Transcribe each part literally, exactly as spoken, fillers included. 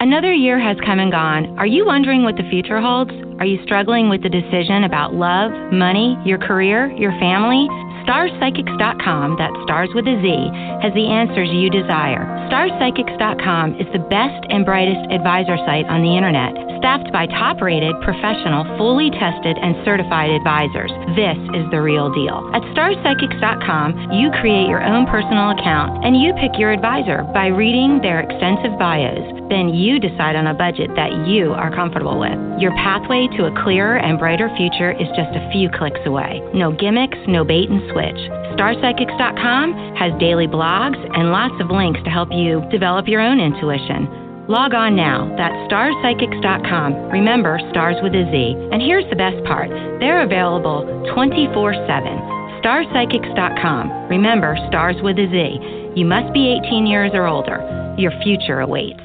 Another year has come and gone. Are you wondering what the future holds? Are you struggling with the decision about love, money, your career, your family? Stars Psychics dot com, that's stars with a Z, has the answers you desire. Stars Psychics dot com is the best and brightest advisor site on the internet, staffed by top-rated, professional, fully tested, and certified advisors. This is the real deal. At Stars Psychics dot com, you create your own personal account, and you pick your advisor by reading their extensive bios. Then you decide on a budget that you are comfortable with. Your pathway to a clearer and brighter future is just a few clicks away. No gimmicks, no bait and switch. Stars Psychics dot com has daily blogs and lots of links to help you develop your own intuition. Log on now. That's Stars Psychics dot com. Remember, stars with a Z. And here's the best part. They're available twenty-four seven. Stars Psychics dot com. Remember, stars with a Z. You must be eighteen years or older. Your future awaits.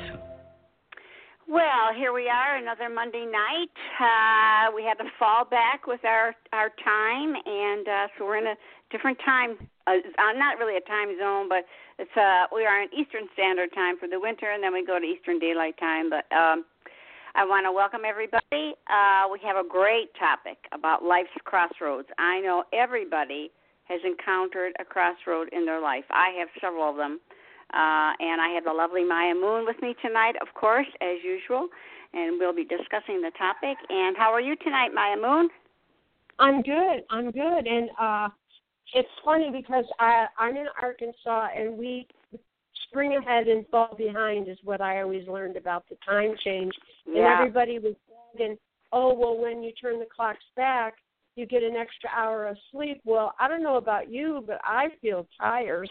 Well, here we are, another Monday night. Uh, we had to fall back with our, our time, and uh, so we're in a different time. Uh, not really a time zone, but it's uh, we are in Eastern Standard Time for the winter, and then we go to Eastern Daylight Time. But um, I want to welcome everybody. Uh, we have a great topic about life's crossroads. I know everybody has encountered a crossroad in their life. I have several of them. Uh, and I have the lovely Maya Moon with me tonight, of course, as usual, and we'll be discussing the topic. And how are you tonight, Maya Moon? I'm good. I'm good. And uh, it's funny because I, I'm in Arkansas, and we spring ahead and fall behind is what I always learned about the time change. Yeah. And everybody was saying, oh, well, when you turn the clocks back, you get an extra hour of sleep. Well, I don't know about you, but I feel tired.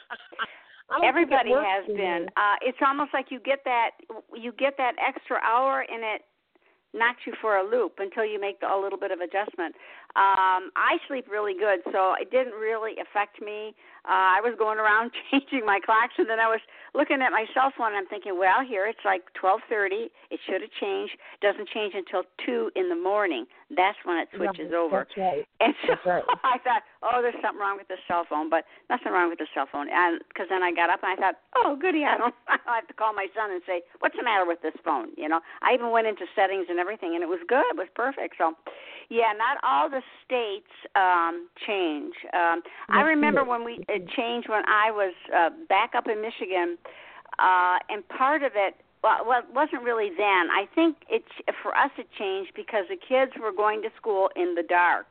Everybody has been. Uh, it's almost like you get that you get that extra hour, and it knocks you for a loop until you make a little bit of adjustment. Um, I sleep really good, so it didn't really affect me. Uh, I was going around changing my clocks, and then I was looking at my cell phone, and I'm thinking, well, here it's like twelve thirty. It should have changed. Doesn't change until two in the morning. That's when it switches right, over. That's right. And so that's right. I thought, oh, there's something wrong with the cell phone, but nothing wrong with the cell phone. And because then I got up and I thought, oh, goody, I don't, I don't have to call my son and say, what's the matter with this phone? You know, I even went into settings and everything, and it was good. It was perfect. So, yeah, not all the states um, change. Um, I remember when we it changed when I was uh, back up in Michigan, uh, and part of it, well, well, it wasn't really then. I think it for us it changed because the kids were going to school in the dark,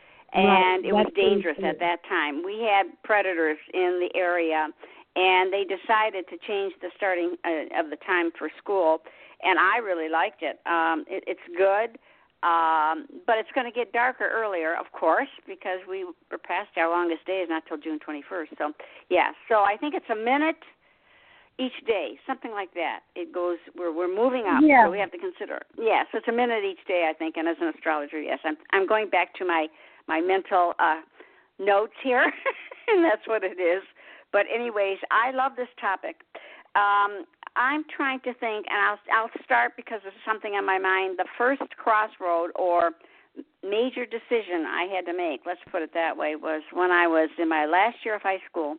and right. it was That's dangerous true. at that time. We had predators in the area, and they decided to change the starting uh, of the time for school, and I really liked it. Um, it it's good. Um, but it's going to get darker earlier, of course, because we were past our longest day is not till June twenty-first. So, yeah, so I think it's a minute each day, something like that. It goes, we're we're moving up, yeah. so we have to consider. Yeah, so it's a minute each day, I think, and as an astrologer, yes. I'm I'm going back to my, my mental uh, notes here, and that's what it is. But anyways, I love this topic. Um, I'm trying to think, and I'll I'll start because there's something on my mind. The first crossroad or major decision I had to make, let's put it that way, was when I was in my last year of high school,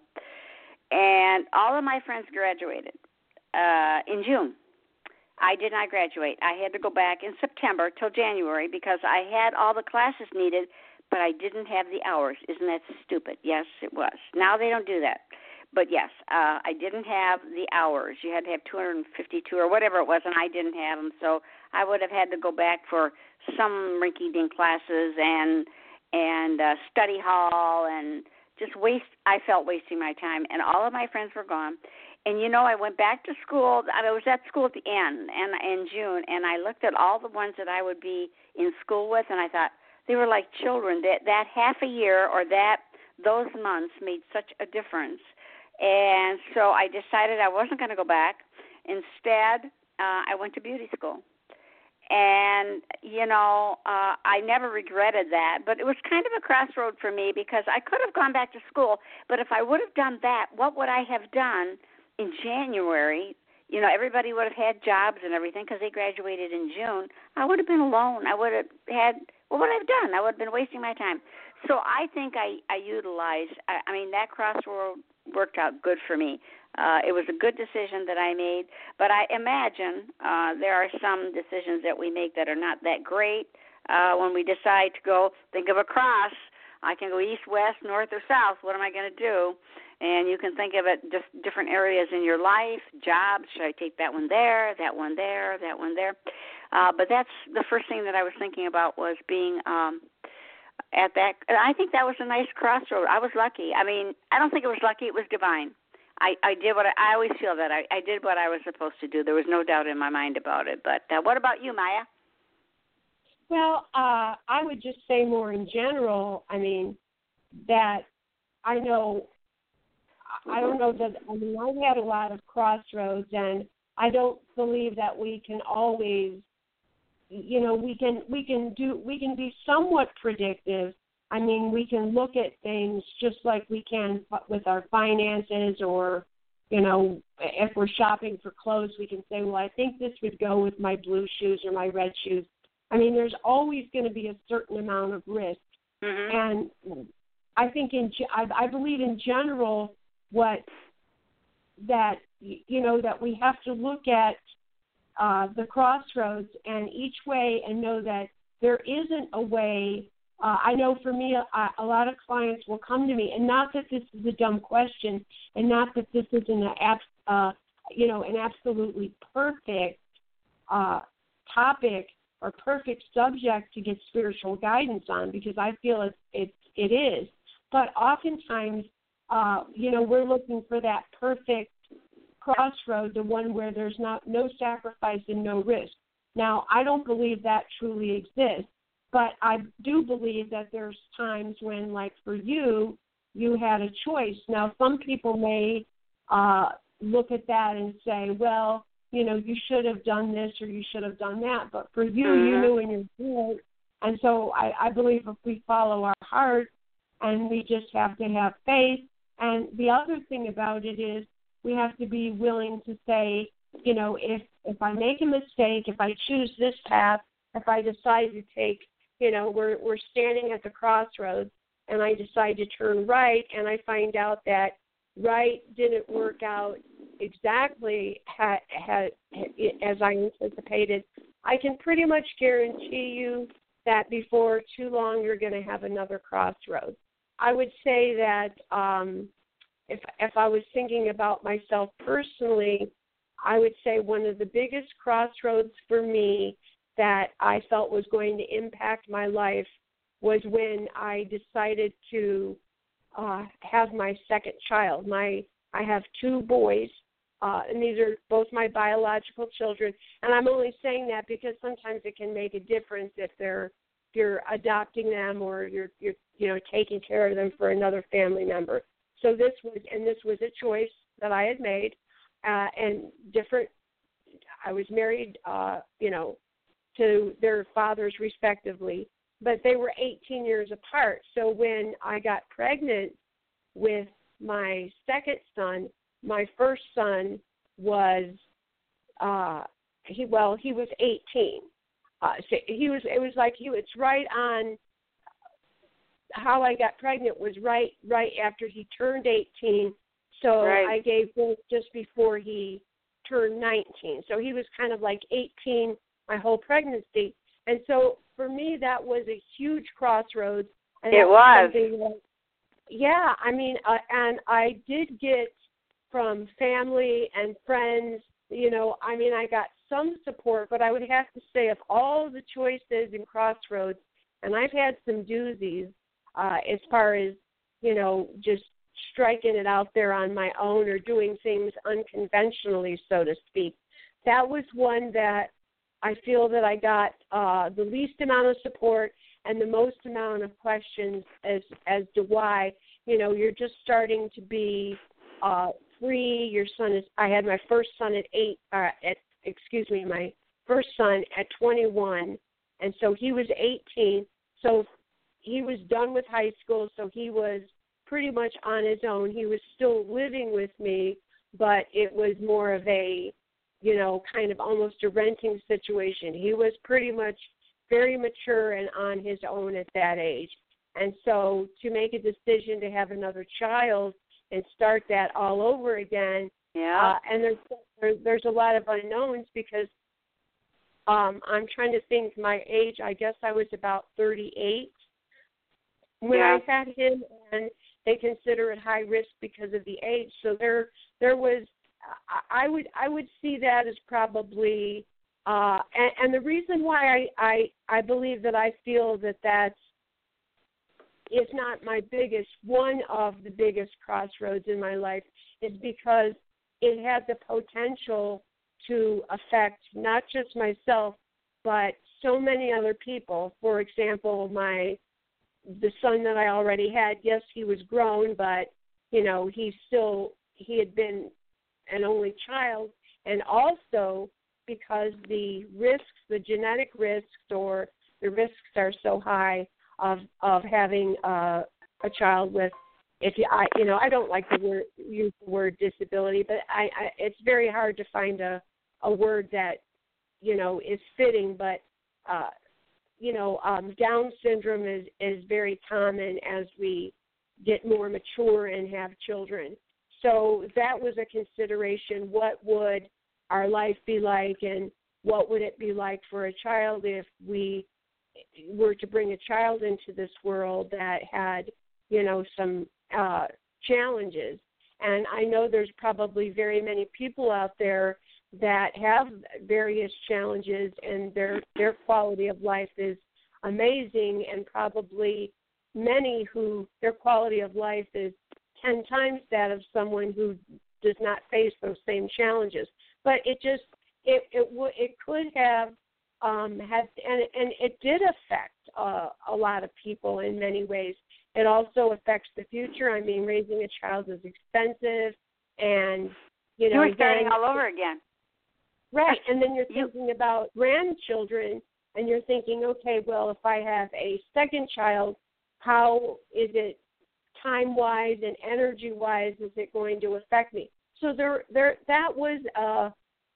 and all of my friends graduated uh, in June. I did not graduate. I had to go back in September till January because I had all the classes needed, but I didn't have the hours. Isn't that stupid? Yes, it was. Now they don't do that. But, yes, uh, I didn't have the hours. You had to have two hundred fifty-two or whatever it was, and I didn't have them. So I would have had to go back for some rinky-dink classes and and uh, study hall and just waste. I felt wasting my time, and all of my friends were gone. And, you know, I went back to school. I was at school at the end and in June, and I looked at all the ones that I would be in school with, and I thought they were like children. That, that half a year or that those months made such a difference. And so I decided I wasn't going to go back. Instead, uh, I went to beauty school. And, you know, uh, I never regretted that. But it was kind of a crossroad for me because I could have gone back to school. But if I would have done that, what would I have done in January? You know, everybody would have had jobs and everything because they graduated in June. I would have been alone. I would have had, what would I have done? I would have been wasting my time. So I think I, I utilized, I, I mean, that crossroad worked out good for me. Uh, it was a good decision that I made, but I imagine uh, there are some decisions that we make that are not that great. Uh, when we decide to go, think of a cross. I can go east, west, north, or south. What am I going to do? And you can think of it just different areas in your life, jobs. Should I take that one there, that one there, that one there? Uh, but that's the first thing that I was thinking about was being um, at that. I think that was a nice crossroad. I was lucky. I mean, I don't think it was lucky. It was divine. I, I did what I, I always feel that I, I did what I was supposed to do. There was no doubt in my mind about it. But uh, what about you, Maya? Well, uh, I would just say more in general, I mean, that I know, I don't know that, I mean, I've had a lot of crossroads, and I don't believe that we can always, you know, we can, we can do, we can be somewhat predictive. I mean, we can look at things just like we can with our finances, or, you know, if we're shopping for clothes, we can say, well, I think this would go with my blue shoes or my red shoes. I mean, there's always going to be a certain amount of risk. Mm-hmm. And I think in, I, I believe in general what that, you know, that we have to look at uh, the crossroads and each way and know that there isn't a way. Uh, I know for me, a, a lot of clients will come to me, and not that this is a dumb question, and not that this isn't an, uh, you know, an absolutely perfect uh, topic or perfect subject to get spiritual guidance on, because I feel it it, it is. But oftentimes, uh, you know, we're looking for that perfect crossroad, the one where there's not no sacrifice and no risk. Now, I don't believe that truly exists, but I do believe that there's times when, like for you, you had a choice. Now, some people may uh, look at that and say, well, you know, you should have done this or you should have done that. But for you, mm-hmm. you knew in your heart. And so I, I believe if we follow our heart, and we just have to have faith. And the other thing about it is we have to be willing to say, you know, if, if I make a mistake, if I choose this path, if I decide to take, you know, we're we're standing at the crossroads and I decide to turn right and I find out that right didn't work out exactly ha, ha, as I anticipated, I can pretty much guarantee you that before too long you're going to have another crossroads. I would say that um, if if I was thinking about myself personally, I would say one of the biggest crossroads for me that I felt was going to impact my life was when I decided to uh, have my second child. My I have two boys, uh, and these are both my biological children. And I'm only saying that because sometimes it can make a difference if they're if you're adopting them or you're you're you know taking care of them for another family member. So this was and this was a choice that I had made, uh, and different. I was married, uh, you know, to their fathers respectively, but they were eighteen years apart. So when I got pregnant with my second son, my first son was uh, he well he was eighteen. Uh, so he was. It was like he. It's right on. How I got pregnant was right right after he turned eighteen. So right. I gave birth just before he turned nineteen. So he was kind of like eighteen my whole pregnancy. And so for me, that was a huge crossroads. And it was. That, yeah, I mean, uh, and I did get from family and friends, you know, I mean, I got some support, but I would have to say of all the choices and crossroads, and I've had some doozies uh, as far as, you know, just striking it out there on my own or doing things unconventionally, so to speak. That was one that I feel that I got uh, the least amount of support and the most amount of questions as as to why, you know, you're just starting to be uh, free. Your son is, I had my first son at eight, uh, at, excuse me, my first son at twenty-one, and so he was eighteen. So he was done with high school, so he was pretty much on his own. He was still living with me, but it was more of a, you know, kind of almost a renting situation. He was pretty much very mature and on his own at that age. And so to make a decision to have another child, and start that all over again. Yeah. Uh, and there's there, there's a lot of unknowns because um, I'm trying to think my age. I guess I was about thirty-eight when yeah. I had him, and they consider it high risk because of the age. So there there was I would I would see that as probably uh, and, and the reason why I, I I believe that I feel that that's if not my biggest, one of the biggest crossroads in my life is because it had the potential to affect not just myself, but so many other people. For example, my the son that I already had, yes, he was grown, but, you know, he still, he had been an only child. And also because the risks, the genetic risks or the risks are so high of of having uh, a child with, if you, I, you know, I don't like to word, use the word disability, but I, I, it's very hard to find a, a word that, you know, is fitting. But, uh, you know, um, Down syndrome is, is very common as we get more mature and have children. So that was a consideration. What would our life be like, and what would it be like for a child if we were to bring a child into this world that had, you know, some uh, challenges? And I know there's probably very many people out there that have various challenges, and their their quality of life is amazing, and probably many who their quality of life is ten times that of someone who does not face those same challenges. But it just it it w- it could have um, had and and it did affect uh, a lot of people in many ways. It also affects the future. I mean, raising a child is expensive, and you know you're starting then, all over again. Right, and then you're You, thinking about grandchildren, and you're thinking, okay, well, if I have a second child, how is it time-wise and energy-wise is it going to affect me? So there, there, that was, uh,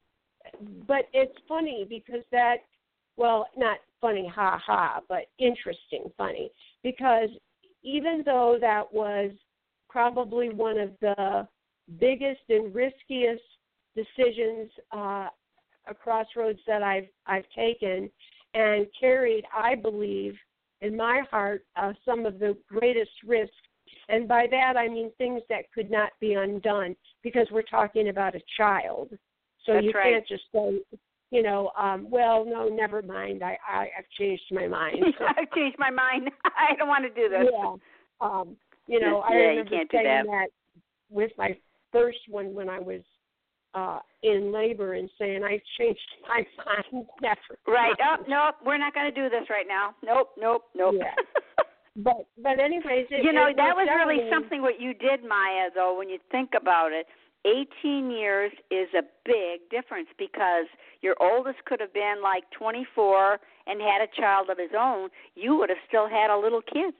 but it's funny because that, well, not funny, ha ha, but interesting, funny, because even though that was probably one of the biggest and riskiest decisions, uh, a crossroads that I've I've taken and carried, I believe, in my heart, uh, some of the greatest risks. And by that, I mean things that could not be undone, because we're talking about a child. So That's you right. can't just say, you know, um, well, no, never mind. I, I, I've changed my mind. I've changed my mind. I don't want to do this. Yeah. Um, you know, I yeah, remember you can't do saying that. that with my first one when I was uh, in labor and saying, I changed my mind. Never. Right. Oh, nope, we're not going to do this right now. Nope, nope, nope. Yeah. But, but anyways, it, you know, it that was definitely really something what you did, Maya, though, when you think about it. eighteen years is a big difference, because your oldest could have been like twenty-four and had a child of his own. You would have still had a little kid.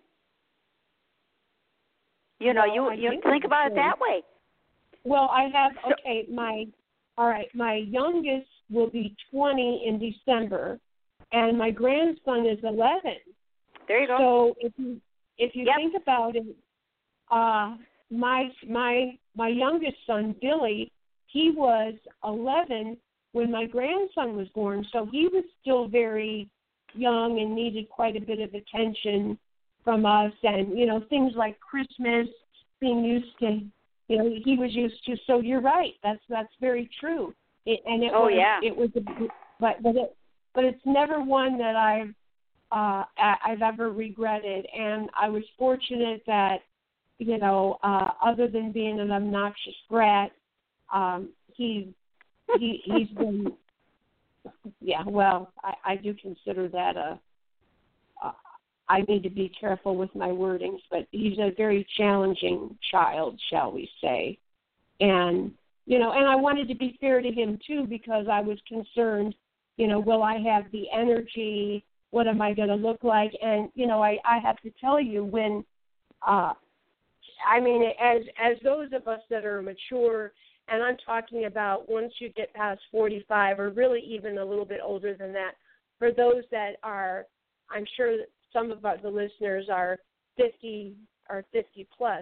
You know, well, you you think think about it that way. Well, I have, So, okay, my, all right, my youngest will be twenty in December, and my grandson is eleven. there you go. So if you if you Yep. think about it, uh, my my my youngest son Billy, he was eleven when my grandson was born, so he was still very young and needed quite a bit of attention from us, and you know things like Christmas, being used to, you know, he was used to. So you're right, that's that's very true. It, and it oh was yeah. it was a, but but it but it's never one that I've uh, I've ever regretted, and I was fortunate that, you know, uh, other than being an obnoxious brat, um, he he he's been, yeah. Well, I, I do consider that a. Uh, I need to be careful with my wordings, but he's a very challenging child, shall we say, and you know, and I wanted to be fair to him too, because I was concerned, you know, will I have the energy? What am I going to look like? And, you know, I, I have to tell you, when, uh, I mean, as as those of us that are mature, and I'm talking about once you get past forty-five, or really even a little bit older than that, for those that are, I'm sure that some of our, the listeners are fifty or fifty plus,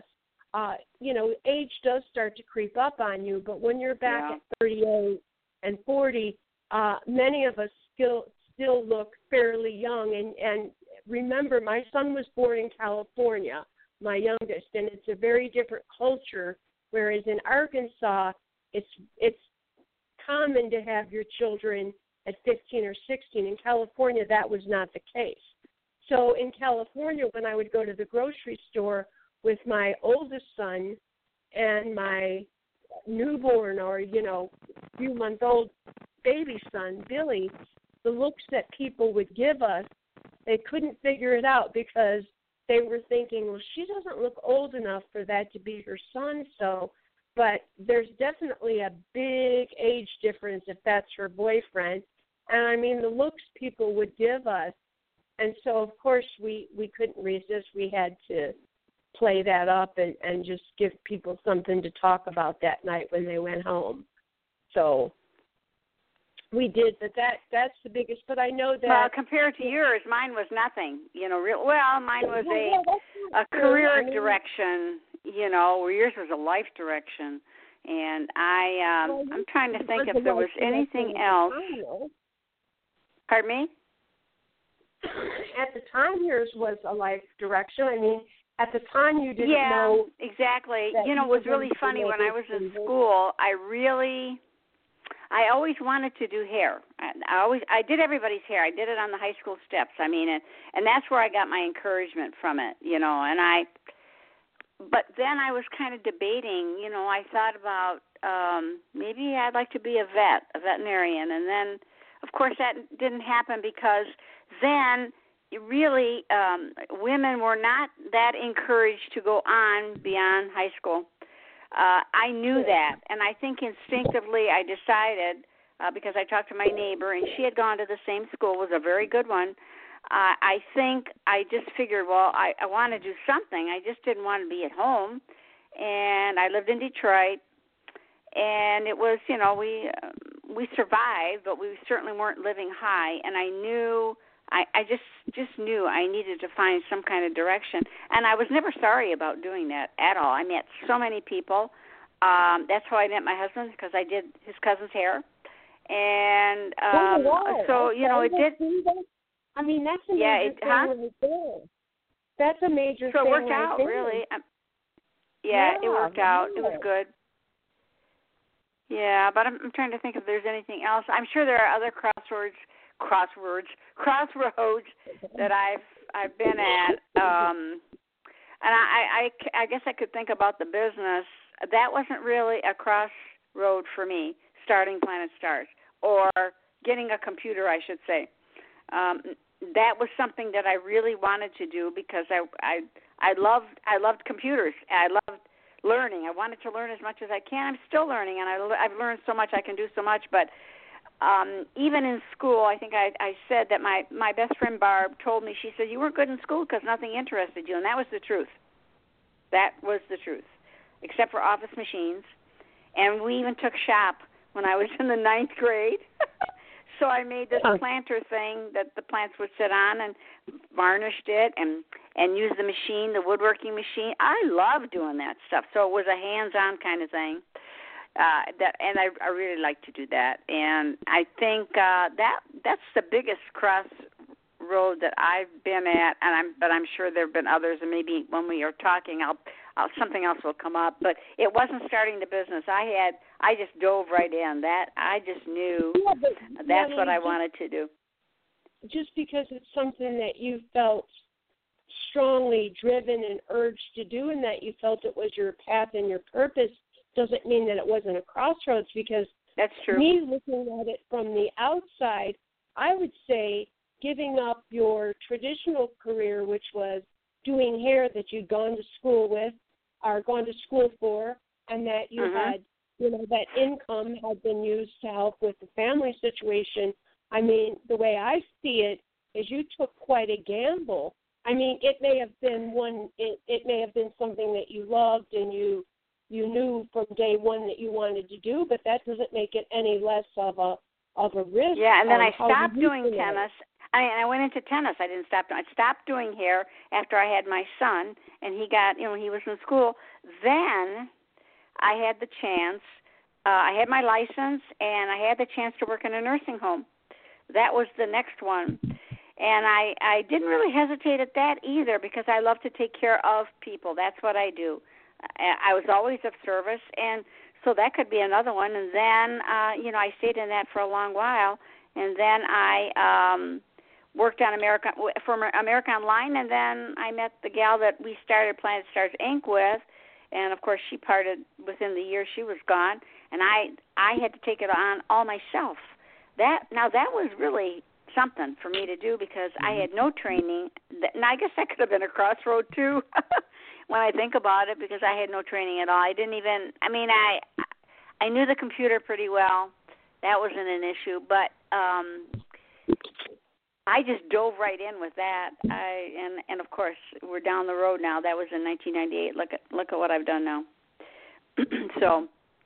uh, you know, age does start to creep up on you. But when you're back Yeah. at thirty-eight and forty, uh, many of us still still look fairly young. And, and remember, my son was born in California, my youngest, and it's a very different culture. Whereas in Arkansas, it's it's common to have your children at fifteen or sixteen. In California, that was not the case. So in California, when I would go to the grocery store with my oldest son and my newborn or, you know, few-month-old baby son, Billy, the looks that people would give us, they couldn't figure it out because they were thinking, well, she doesn't look old enough for that to be her son, so, but there's definitely a big age difference if that's her boyfriend. And, I mean, the looks people would give us, and so, of course, we, we couldn't resist. We had to play that up and, and just give people something to talk about that night when they went home. So we did, but that that's the biggest. But I know that. Well, compared to yours, mine was nothing. You know, real well, mine was a a career I mean, direction. You know, where yours was a life direction. And I, um, well, I'm trying to think if there was anything else. Pardon me? At the time, yours was a life direction. I mean, at the time, you didn't yeah, know. exactly. You know, it was really funny when I was in school. I really, I always wanted to do hair. I, I always, I did everybody's hair. I did it on the high school steps. I mean, and, and that's where I got my encouragement from it. You know, and I. But then I was kind of debating. You know, I thought about um, maybe I'd like to be a vet, a veterinarian, and then, of course, that didn't happen because then. Really, um, women were not that encouraged to go on beyond high school. Uh, I knew that, and I think instinctively I decided, uh, because I talked to my neighbor, and she had gone to the same school, was a very good one. Uh, I think I just figured, well, I, I want to do something. I just didn't want to be at home, and I lived in Detroit, and it was, you know, we uh, we survived, but we certainly weren't living high, and I knew I, I just just knew I needed to find some kind of direction, and I was never sorry about doing that at all. I met so many people. Um, that's how I met my husband, because I did his cousin's hair, and um, oh, wow. so okay. you know it did. I mean, that's a yeah, major it, thing huh? right there. That's a major so thing. it worked right out there. really. Um, yeah, yeah, it worked out. Yeah. It was good. Yeah, but I'm, I'm trying to think if there's anything else. I'm sure there are other crosswords. crosswords crossroads that I've I've been at, um, and I, I I guess I could think about the business. That wasn't really a crossroad for me, starting Planet Stars or getting a computer, I should say. Um, that was something that I really wanted to do because I I I loved I loved computers. I loved learning. I wanted to learn as much as I can. I'm still learning, and I, I've learned so much. I can do so much, but Um, even in school, I think I, I said that my, my best friend Barb told me, she said, you weren't good in school because nothing interested you, and that was the truth. That was the truth, except for office machines. And we even took shop when I was in the ninth grade. So I made this planter thing that the plants would sit on and varnished it and, and used the machine, the woodworking machine. I love doing that stuff, so it was a hands-on kind of thing. Uh, that and I, I really like to do that, and I think uh, that that's the biggest crossroad that I've been at, and I'm but I'm sure there have been others, and maybe when we are talking, I'll, I'll something else will come up. But it wasn't starting the business. I had I just dove right in. That I just knew yeah, but, that's yeah, what I just, wanted to do. Just because it's something that you felt strongly driven and urged to do, and that you felt it was your path and your purpose, doesn't mean that it wasn't a crossroads, because that's true. Me looking at it from the outside, I would say giving up your traditional career, which was doing hair that you'd gone to school with or gone to school for, and that you mm-hmm. had, you know, that income had been used to help with the family situation. I mean, the way I see it is you took quite a gamble. I mean, it may have been one, it, it may have been something that you loved and you you knew from day one that you wanted to do, but that doesn't make it any less of a of a risk. Yeah, and then I how stopped you doing tennis. I mean, I went into tennis. I didn't stop. I stopped doing hair after I had my son, and he got, you know, he was in school. then I had the chance, uh, I had my license, and I had the chance to work in a nursing home. That was the next one. And I, I didn't really hesitate at that either because I love to take care of people. That's what I do. I, I was always of service, and so that could be another one. And then, uh, you know, I stayed in that for a long while, and then I um, worked on America for America Online, and then I met the gal that we started Planet Stars Incorporated with, and of course she parted within the year she was gone, and I I had to take it on all myself. That now that was really something for me to do because I had no training, and I guess that could have been a crossroad too. When I think about it, because I had no training at all. I didn't even, I mean, I I knew the computer pretty well. That wasn't an issue, but um, I just dove right in with that. I and and of course we're down the road now. That was in nineteen ninety-eight. Look at look at what I've done now. So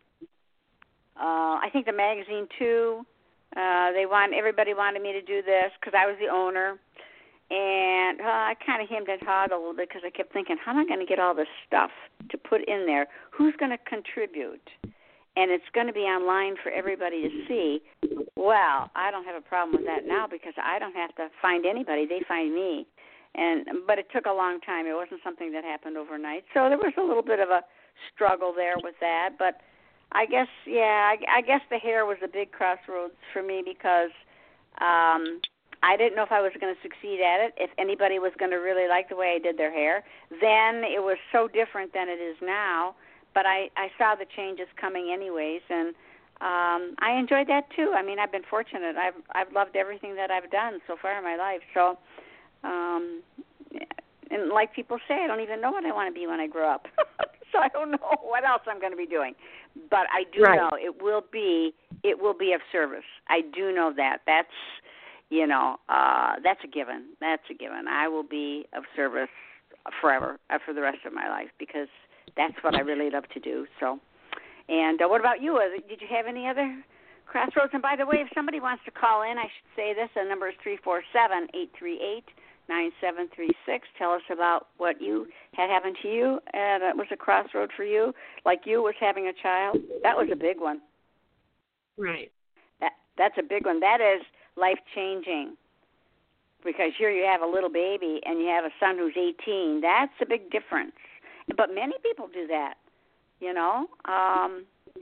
uh, I think the magazine too. Uh, they want everybody wanted me to do this because I was the owner. And uh, I kind of hemmed and hawed a little bit because I kept thinking, how am I going to get all this stuff to put in there? Who's going to contribute? And it's going to be online for everybody to see. Well, I don't have a problem with that now because I don't have to find anybody. They find me. And but it took a long time. It wasn't something that happened overnight. So there was a little bit of a struggle there with that. But I guess, yeah, I, I guess the hair was a big crossroads for me because um, – I didn't know if I was going to succeed at it, if anybody was going to really like the way I did their hair. Then it was so different than it is now, but I, I saw the changes coming anyways, and um, I enjoyed that too. I mean, I've been fortunate. I've I've loved everything that I've done so far in my life. So, um, and like people say, I don't even know what I want to be when I grow up. So I don't know what else I'm going to be doing. But I do right. know it will be it will be of service. I do know that. That's You know, uh, that's a given. That's a given. I will be of service forever, uh, for the rest of my life, because that's what I really love to do. So, and uh, what about you? Uh, did you have any other crossroads? And by the way, if somebody wants to call in, I should say this. The number is three four seven, eight three eight, nine seven three six. Tell us about what you had happened to you, and it was a crossroad for you, like you was having a child. That was a big one. Right. That That's a big one. That is life-changing, because here you have a little baby and you have a son who's eighteen. That's a big difference. But many people do that, you know. Um,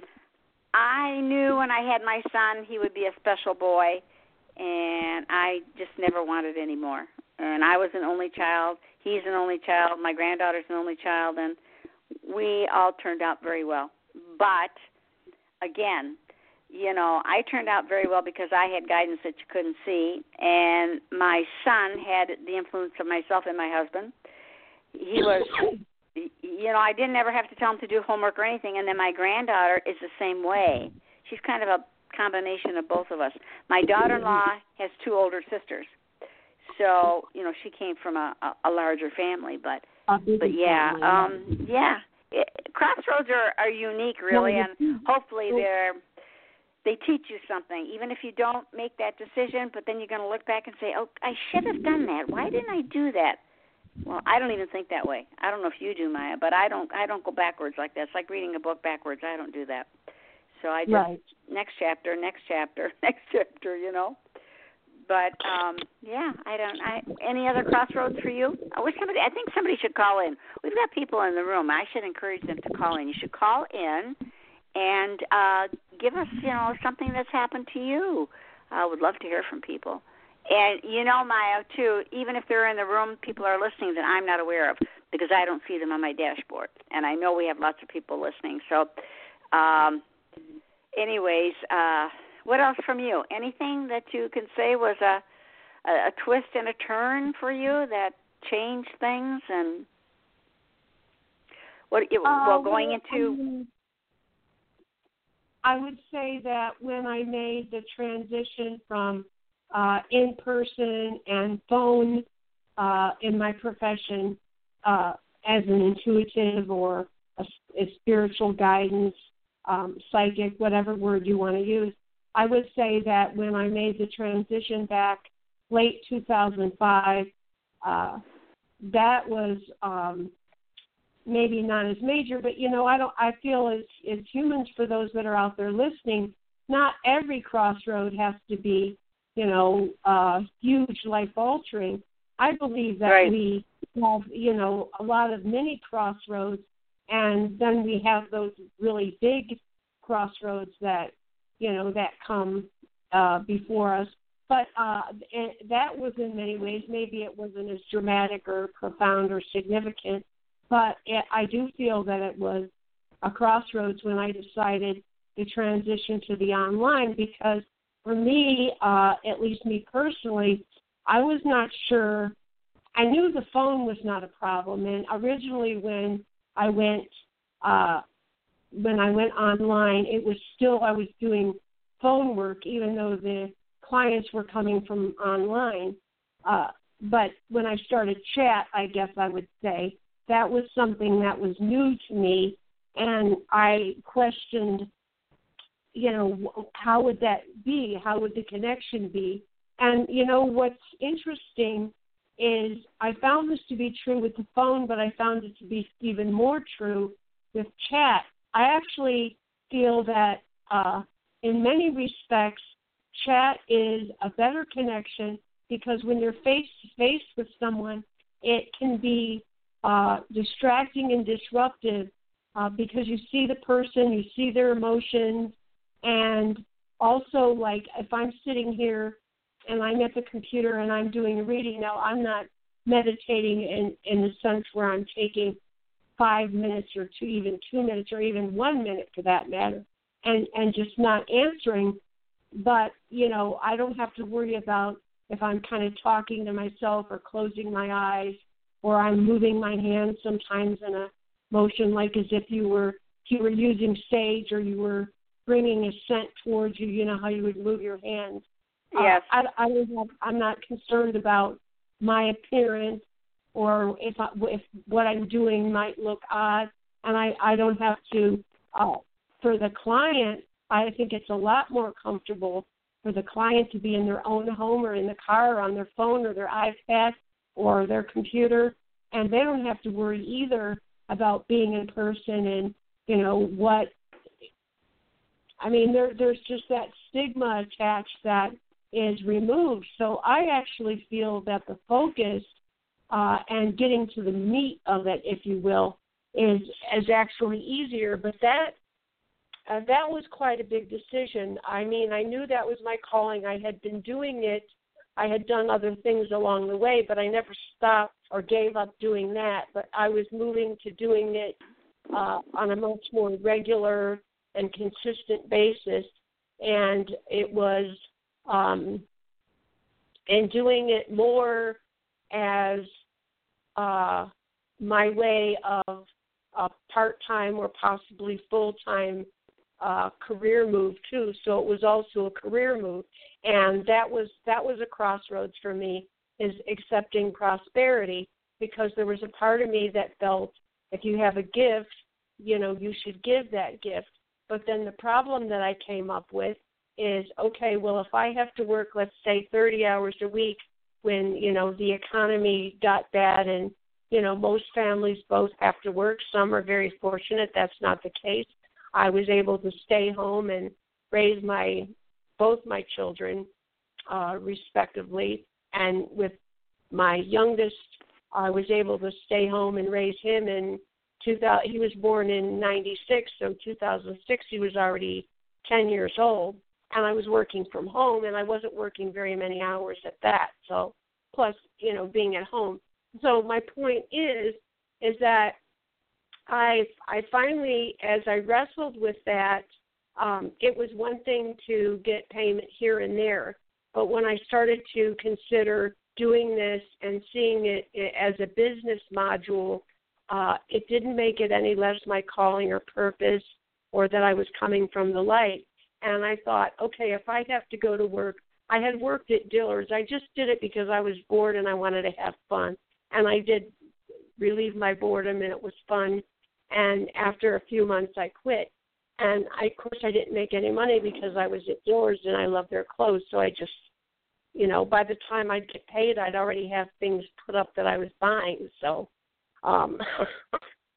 I knew when I had my son he would be a special boy, and I just never wanted any more. And I was an only child. He's an only child. My granddaughter's an only child, and we all turned out very well. But, again, you know, I turned out very well because I had guidance that you couldn't see, and my son had the influence of myself and my husband. He was, you know, I didn't ever have to tell him to do homework or anything, and then my granddaughter is the same way. She's kind of a combination of both of us. My daughter-in-law has two older sisters, so, you know, she came from a, a, a larger family, but, but yeah, um, yeah. It, crossroads are, are unique, really, and hopefully they're, they teach you something, even if you don't make that decision, but then you're going to look back and say, oh, I should have done that. Why didn't I do that? Well, I don't even think that way. I don't know if you do, Maya, but I don't I don't go backwards like that. It's like reading a book backwards. I don't do that. So I just, right. next chapter, next chapter, next chapter, you know. But, um, yeah, I don't, I, any other crossroads for you? I wish somebody, I think somebody should call in. We've got people in the room. I should encourage them to call in. You should call in and uh, give us, you know, something that's happened to you. I would love to hear from people. And, you know, Maya, too, even if they're in the room, people are listening that I'm not aware of because I don't see them on my dashboard. And I know we have lots of people listening. So, um, anyways, uh, what else from you? Anything that you can say was a, a, a twist and a turn for you that changed things? And what? It, uh, well, going well, into... I would say that when I made the transition from uh, in-person and phone uh, in my profession uh, as an intuitive or a, a spiritual guidance, um, psychic, whatever word you want to use, I would say that when I made the transition back late two thousand five, uh, that was um, maybe not as major, but, you know, I don't. I feel as, as humans, for those that are out there listening, not every crossroad has to be, you know, uh, huge, life-altering. I believe that right. we have, you know, a lot of mini crossroads, and then we have those really big crossroads that, you know, that come uh, before us. But uh, it, that was in many ways, maybe it wasn't as dramatic or profound or significant, but it, I do feel that it was a crossroads when I decided to transition to the online, because for me, uh, at least me personally, I was not sure. I knew the phone was not a problem, and originally when I went uh, when I went online, it was still I was doing phone work, even though the clients were coming from online. Uh, but when I started chat, I guess I would say, that was something that was new to me, and I questioned, you know, how would that be? How would the connection be? And, you know, what's interesting is I found this to be true with the phone, but I found it to be even more true with chat. I actually feel that uh, in many respects, chat is a better connection, because when you're face-to-face with someone, it can be uh, distracting and disruptive uh, because you see the person, you see their emotions, and also, like, if I'm sitting here and I'm at the computer and I'm doing a reading, now I'm not meditating in, in the sense where I'm taking five minutes or two, even two minutes or even one minute for that matter, and, and just not answering. But, you know, I don't have to worry about if I'm kind of talking to myself or closing my eyes, or I'm moving my hands sometimes in a motion like as if you were if you were using sage or you were bringing a scent towards you, you know, how you would move your hands. Yes. Uh, I, I don't have, I'm not concerned about my appearance or if I, if what I'm doing might look odd, and I, I don't have to, uh, for the client, I think it's a lot more comfortable for the client to be in their own home or in the car or on their phone or their iPad or their computer, and they don't have to worry either about being in person and, you know, what, I mean, there, there's just that stigma attached that is removed. So I actually feel that the focus uh, and getting to the meat of it, if you will, is, is actually easier, but that Uh, that was quite a big decision. I mean, I knew that was my calling. I had been doing it. I had done other things along the way, but I never stopped or gave up doing that. But I was moving to doing it uh, on a much more regular and consistent basis. And it was, um, and doing it more as uh, my way of a part-time or possibly full-time Uh, career move too, so it was also a career move, and that was that was a crossroads for me, is accepting prosperity, because there was a part of me that felt if you have a gift, you know, you should give that gift. But then the problem that I came up with is, okay, well, if I have to work, let's say thirty hours a week, when, you know, the economy got bad and, you know, most families both have to work. Some are very fortunate that's not the case. I was able to stay home and raise my both my children uh, respectively. And with my youngest, I was able to stay home and raise him in two thousand. He was born in ninety-six, so two thousand six he was already ten years old. And I was working from home, and I wasn't working very many hours at that. So plus, you know, being at home. So my point is, is that I I finally, as I wrestled with that, um, it was one thing to get payment here and there, but when I started to consider doing this and seeing it as a business module, uh, it didn't make it any less my calling or purpose, or that I was coming from the light. And I thought, okay, if I have to go to work, I had worked at Dillard's. I just did it because I was bored and I wanted to have fun, and I did relieve my boredom, and it was fun. And after a few months, I quit. And, I, of course, I didn't make any money because I was at Dillard's and I loved their clothes. So I just, you know, by the time I'd get paid, I'd already have things put up that I was buying. So, um,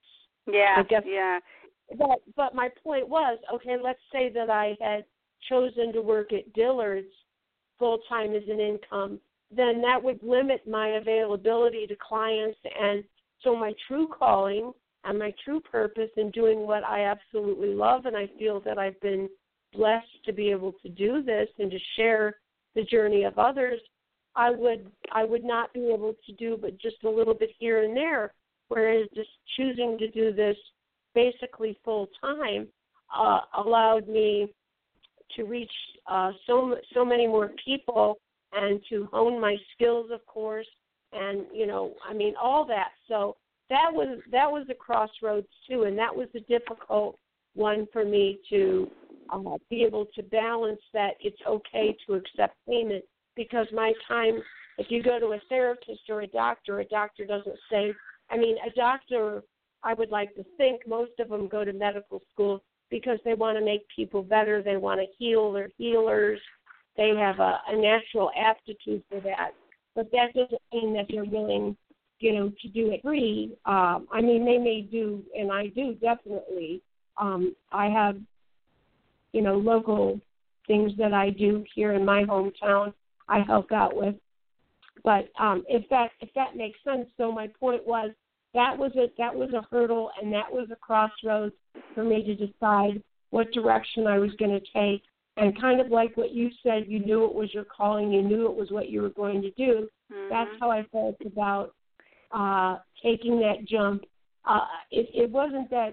Yeah, I guess, yeah. But, but my point was, okay, let's say that I had chosen to work at Dillard's full-time as an income, then that would limit my availability to clients. And so my true calling and my true purpose in doing what I absolutely love, and I feel that I've been blessed to be able to do this and to share the journey of others, I would I would not be able to do but just a little bit here and there, whereas just choosing to do this basically full-time uh, allowed me to reach uh, so so many more people and to hone my skills, of course, and, you know, I mean, all that. So that was that was a crossroads, too, and that was a difficult one for me to uh, be able to balance that it's okay to accept payment, because my time, if you go to a therapist or a doctor, a doctor doesn't say, I mean, a doctor, I would like to think most of them go to medical school because they want to make people better. They want to heal. They're healers. They have a, a natural aptitude for that. But that doesn't mean that they're willing, you know, to do it free. Um, I mean, they may do, and I do definitely. Um, I have, you know, local things that I do here in my hometown I help out with. But um, if that if that makes sense, so my point was that was a that was a hurdle, and that was a crossroads for me to decide what direction I was going to take. And kind of like what you said, you knew it was your calling, you knew it was what you were going to do. Mm-hmm. That's how I felt about uh, taking that jump. Uh, it, it wasn't that,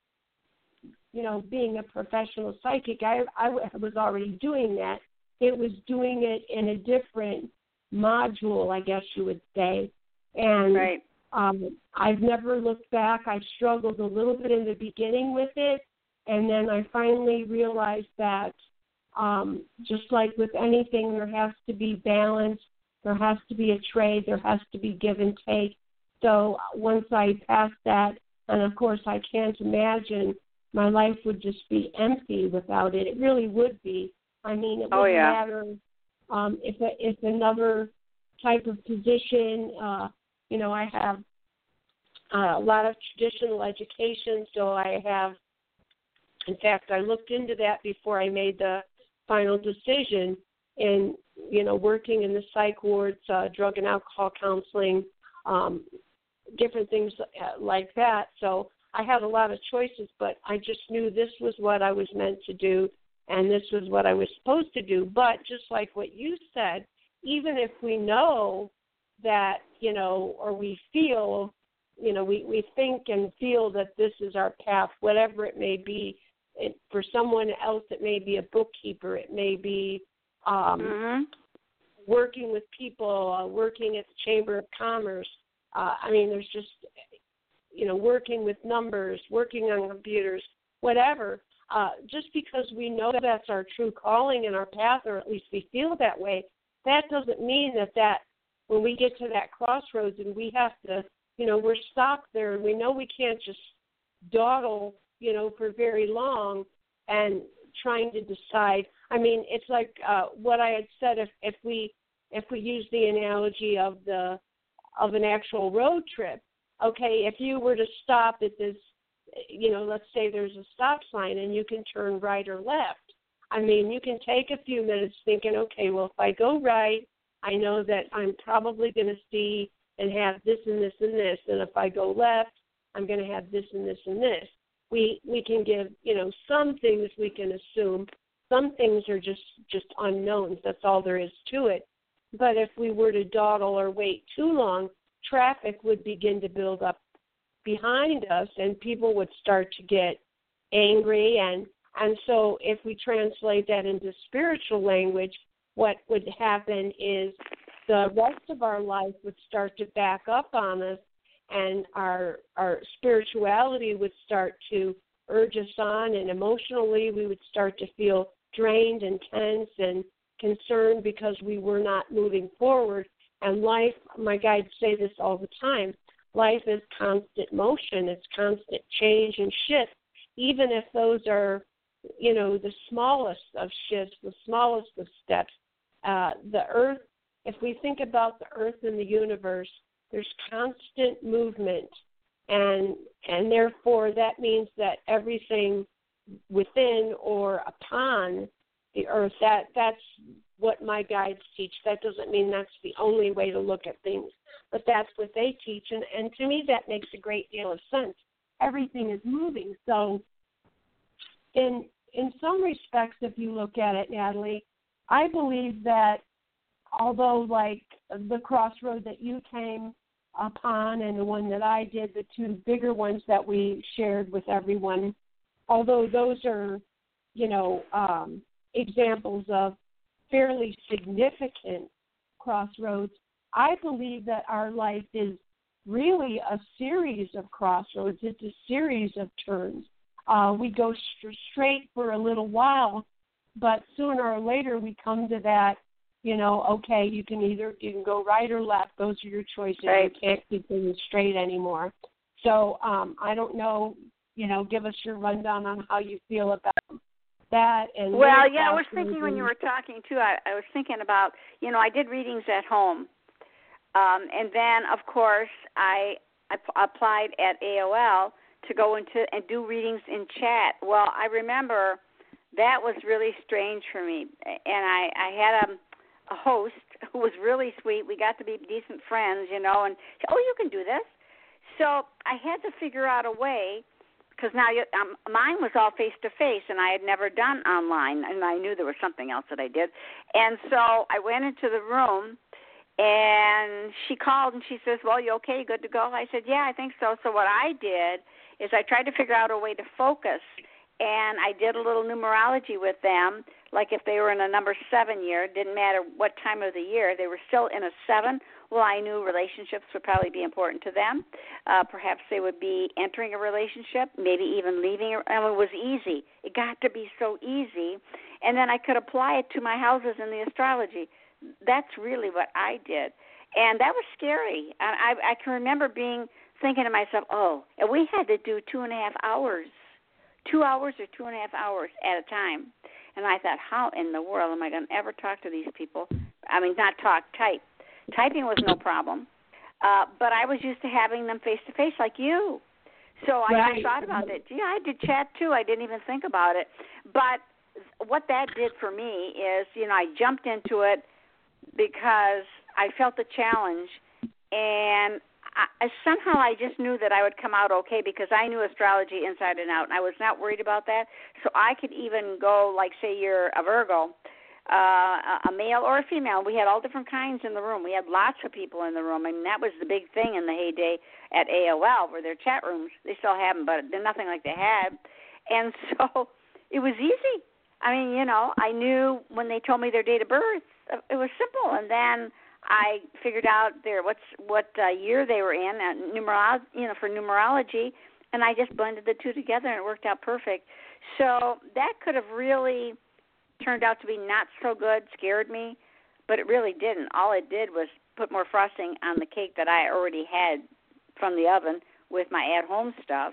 you know, being a professional psychic, I, I was already doing that. It was doing it in a different module, I guess you would say. And right. um, I've never looked back. I struggled a little bit in the beginning with it, and then I finally realized that um, just like with anything, there has to be balance. There has to be a trade. There has to be give and take. So once I passed that, and of course I can't imagine my life would just be empty without it. It really would be. I mean, it wouldn't oh, yeah. matter um, if a, if another type of position. Uh, you know, I have uh, a lot of traditional education, so I have. In fact, I looked into that before I made the final decision. In you know, working in the psych wards, uh, drug and alcohol counseling, um, different things like that. So I had a lot of choices, but I just knew this was what I was meant to do, and this was what I was supposed to do. But just like what you said, even if we know that, you know, or we feel, you know, we, we think and feel that this is our path, whatever it may be, it, for someone else it may be a bookkeeper, it may be um, mm-hmm. working with people, uh, working at the Chamber of Commerce. Uh, I mean, there's just, you know, working with numbers, working on computers, whatever. Uh, just because we know that's our true calling and our path, or at least we feel that way, that doesn't mean that that when we get to that crossroads and we have to, you know, we're stopped there and we know we can't just dawdle, you know, for very long and trying to decide. I mean, it's like uh, what I had said. If if we if we use the analogy of the of an actual road trip, okay, if you were to stop at this, you know, let's say there's a stop sign and you can turn right or left. I mean, you can take a few minutes thinking, okay, well, if I go right, I know that I'm probably going to see and have this and this and this, and if I go left, I'm going to have this and this and this. We we can give, you know, some things we can assume. Some things are just, just unknowns. That's all there is to it. But if we were to dawdle or wait too long, traffic would begin to build up behind us, and people would start to get angry. And, and so if we translate that into spiritual language, what would happen is the rest of our life would start to back up on us, and our our spirituality would start to urge us on, and emotionally we would start to feel drained and tense and concerned because we were not moving forward. And life, my guides say this all the time, life is constant motion, it's constant change and shift, even if those are, you know, the smallest of shifts, the smallest of steps. Uh, the earth, if we think about the earth and the universe, there's constant movement. and and therefore that means that everything within or upon the earth, that that's what my guides teach. That doesn't mean that's the only way to look at things, but that's what they teach, and, and to me that makes a great deal of sense. Everything is moving. So in in some respects, if you look at it, Natalie, I believe that although like the crossroad that you came upon and the one that I did, the two bigger ones that we shared with everyone, although those are, you know, um, examples of fairly significant crossroads, I believe that our life is really a series of crossroads. It's a series of turns. Uh, we go st- straight for a little while, but sooner or later we come to that, you know, okay, you can either you can go right or left. Those are your choices. Right. You can't keep things straight anymore. So um, I don't know, you know, give us your rundown on how you feel about that. And well, yeah, I was thinking when you were talking, too, I, I was thinking about, you know, I did readings at home. Um, and then, of course, I, I p- applied at A O L to go into and do readings in chat. Well, I remember that was really strange for me. And I, I had a, a host who was really sweet. We got to be decent friends, you know, and, oh, you can do this. So I had to figure out a way, because now you, um, mine was all face-to-face, and I had never done online, and I knew there was something else that I did. And so I went into the room, and she called, and she says, well, you okay, good to go? I said, yeah, I think so. So what I did is I tried to figure out a way to focus, and I did a little numerology with them, like if they were in a number seven year, it didn't matter what time of the year, they were still in a seven. Well, I knew relationships would probably be important to them. Uh, perhaps they would be entering a relationship, maybe even leaving. And it was easy. It got to be so easy. And then I could apply it to my houses in the astrology. That's really what I did. And that was scary. I, I, I can remember being thinking to myself, oh, and we had to do two and a half hours, two hours or two and a half hours at a time. And I thought, how in the world am I going to ever talk to these people? I mean, not talk, type. Typing was no problem, uh, but I was used to having them face-to-face like you. So I, right. I thought about it. Yeah, I did chat, too. I didn't even think about it. But what that did for me is, you know, I jumped into it because I felt the challenge, and I, somehow I just knew that I would come out okay because I knew astrology inside and out, and I was not worried about that. So I could even go, like, say you're a Virgo, Uh, a male or a female. We had all different kinds in the room. We had lots of people in the room. I mean, that was the big thing in the heyday at A O L, were their chat rooms. They still have them, but they're nothing like they had. And so it was easy. I mean, you know, I knew when they told me their date of birth, it was simple. And then I figured out their what's what uh, year they were in, uh, numerology, you know, for numerology, and I just blended the two together, and it worked out perfect. So that could have really turned out to be not so good, scared me, but it really didn't. All it did was put more frosting on the cake that I already had from the oven with my at-home stuff.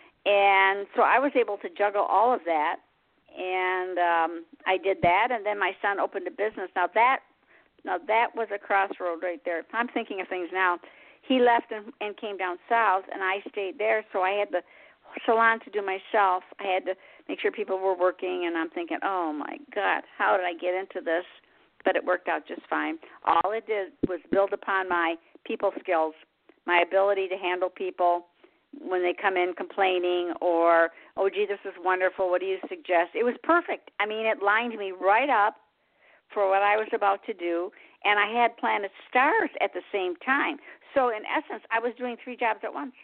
And so I was able to juggle all of that, and um, I did that, and then my son opened a business. Now that now that was a crossroad right there. I'm thinking of things now. He left and, and came down south, and I stayed there, so I had the salon to do myself. I had to make sure people were working, and I'm thinking, oh, my God, how did I get into this? But it worked out just fine. All it did was build upon my people skills, my ability to handle people when they come in complaining or, oh, gee, this is wonderful, what do you suggest? It was perfect. I mean, it lined me right up for what I was about to do, and I had planet stars at the same time. So, in essence, I was doing three jobs at once.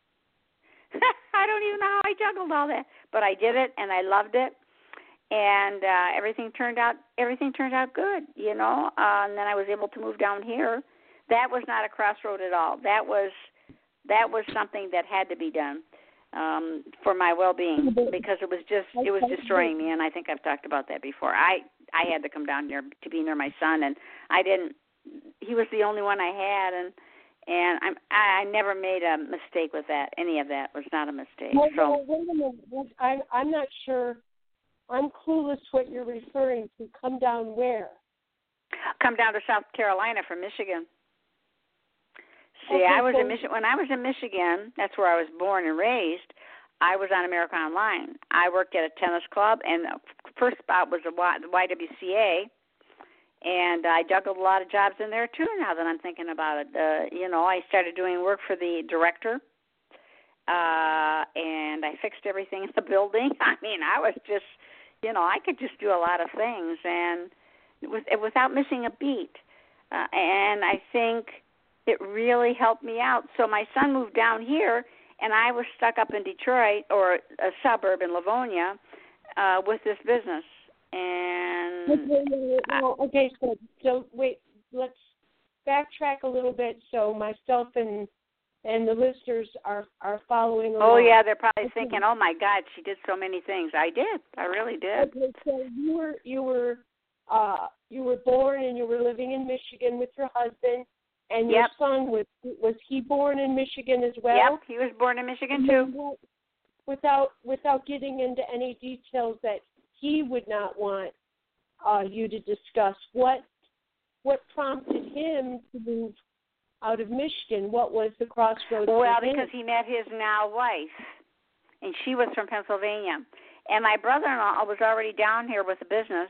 I don't even know how I juggled all that, but I did it, and I loved it, and uh, everything turned out everything turned out good, you know. Uh, and then I was able to move down here. That was not a crossroad at all. That was that was something that had to be done um, for my well-being because it was just it was destroying me, and I think I've talked about that before. I I had to come down here to be near my son, and I didn't. He was the only one I had, and. And I'm, I never made a mistake with that. Any of that was not a mistake. Well, so wait a minute. I'm, I'm not sure. I'm clueless what you're referring to. Come down where? Come down to South Carolina from Michigan. see, okay, I was so, in Michigan. When I was in Michigan, that's where I was born and raised. I was on America Online. I worked at a tennis club, and the first spot was the Y W C A, and I juggled a lot of jobs in there too. Now that I'm thinking about it, uh, you know, I started doing work for the director, uh, and I fixed everything in the building. I mean, I was just, you know, I could just do a lot of things, and with, without missing a beat. Uh, and I think it really helped me out. So my son moved down here, and I was stuck up in Detroit, or a suburb in Livonia, uh, with this business. And okay, well, okay, so so wait, let's backtrack a little bit so myself and and the listeners are are following along. Oh yeah, they're probably okay. thinking, "Oh my God, she did so many things." I did, I really did. Okay, so you were you were uh, you were born and you were living in Michigan with your husband. And your yep. son, was was he born in Michigan as well? Yep, he was born in Michigan too. Without without getting into any details that he would not want uh, you to discuss, what what prompted him to move out of Michigan? What was the crossroads? Well, for him? because he met his now wife, and she was from Pennsylvania. And my brother-in-law was already down here with a business,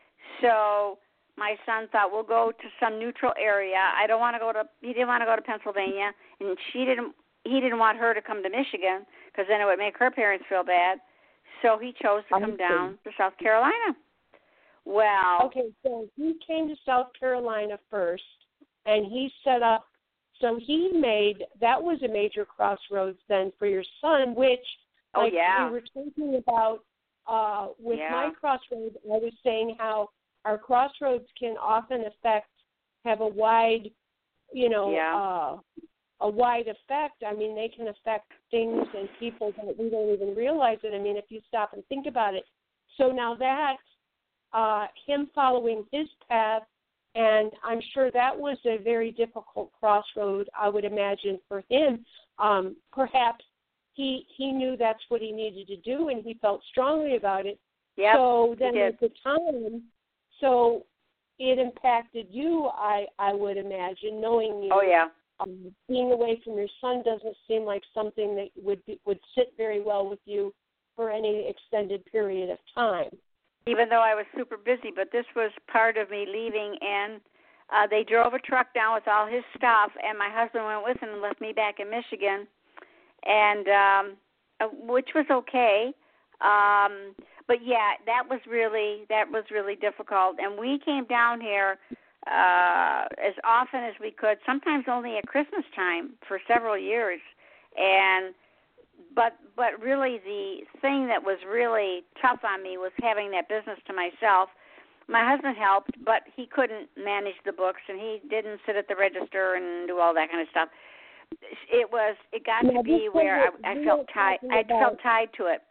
so my son thought, we'll go to some neutral area. I don't want to go to. He didn't want to go to Pennsylvania, and she didn't. He didn't want her to come to Michigan because then it would make her parents feel bad. So he chose to come down to South Carolina. Well, okay, so he came to South Carolina first, and he set up. So he made that was a major crossroads then for your son, which oh like yeah, we were talking about uh, with yeah. my crossroads. I was saying how our crossroads can often affect, have a wide, you know, yeah. uh, a wide effect. I mean, they can affect things and people that we don't even realize it. I mean, if you stop and think about it. So now that, uh, him following his path, and I'm sure that was a very difficult crossroad, I would imagine, for him. Um, perhaps he he knew that's what he needed to do, and he felt strongly about it. Yep, so then he did. at the time, So it impacted you, I, I would imagine, knowing you. Oh, yeah. Um, being away from your son doesn't seem like something that would be, would sit very well with you for any extended period of time. Even though I was super busy, but this was part of me leaving, and uh, they drove a truck down with all his stuff, and my husband went with him and left me back in Michigan, and um, uh, which was okay. Um, but yeah, that was really that was really difficult, and we came down here uh, as often as we could. Sometimes only at Christmas time for several years, and but but really the thing that was really tough on me was having that business to myself. My husband helped, but he couldn't manage the books, and he didn't sit at the register and do all that kind of stuff. It was it got now, to be where I, I felt tied. I felt tied to it.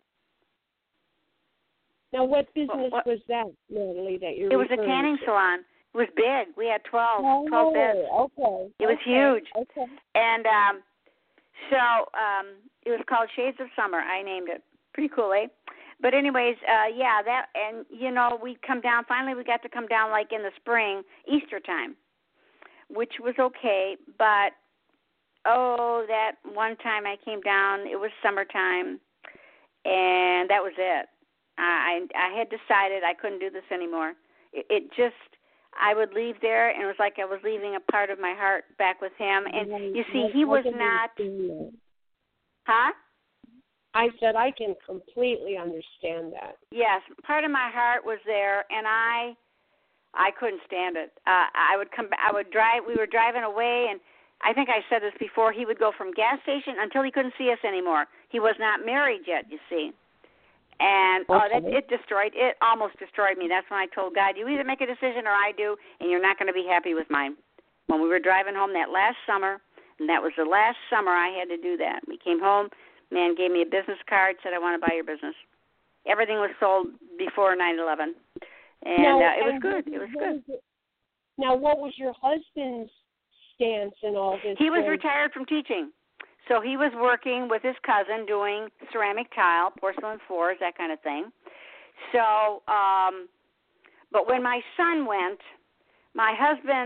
Now, what business what, what, was that, Natalie, that you're It was a tanning to? salon. It was big. We had twelve, oh, twelve beds. Okay. It was okay. huge. Okay. And um, so um, it was called Shades of Summer. I named it. Pretty cool, eh? But anyways, uh, yeah, that, and, you know, we'd come down. Finally, we got to come down like in the spring, Easter time, which was okay. But, oh, that one time I came down, it was summertime, and that was it. I I had decided I couldn't do this anymore. It, it just, I would leave there, and it was like I was leaving a part of my heart back with him. And right. you see, I, he I was not, huh? I said I can completely understand that. Yes, part of my heart was there, and I, I couldn't stand it. Uh, I would come, I would drive. We were driving away, and I think I said this before. He would go from gas station until he couldn't see us anymore. He was not married yet, you see. And okay. oh, that it destroyed. It almost destroyed me. That's when I told God, "You either make a decision or I do, and you're not going to be happy with mine." When we were driving home that last summer, and that was the last summer I had to do that. We came home. Man gave me a business card, said, "I want to buy your business." Everything was sold before nine eleven, and now, uh, it was and good. It was good. Was it, now, what was your husband's stance in all this? He was thing? retired from teaching. So he was working with his cousin doing ceramic tile, porcelain floors, that kind of thing. So, um, but when my son went, my husband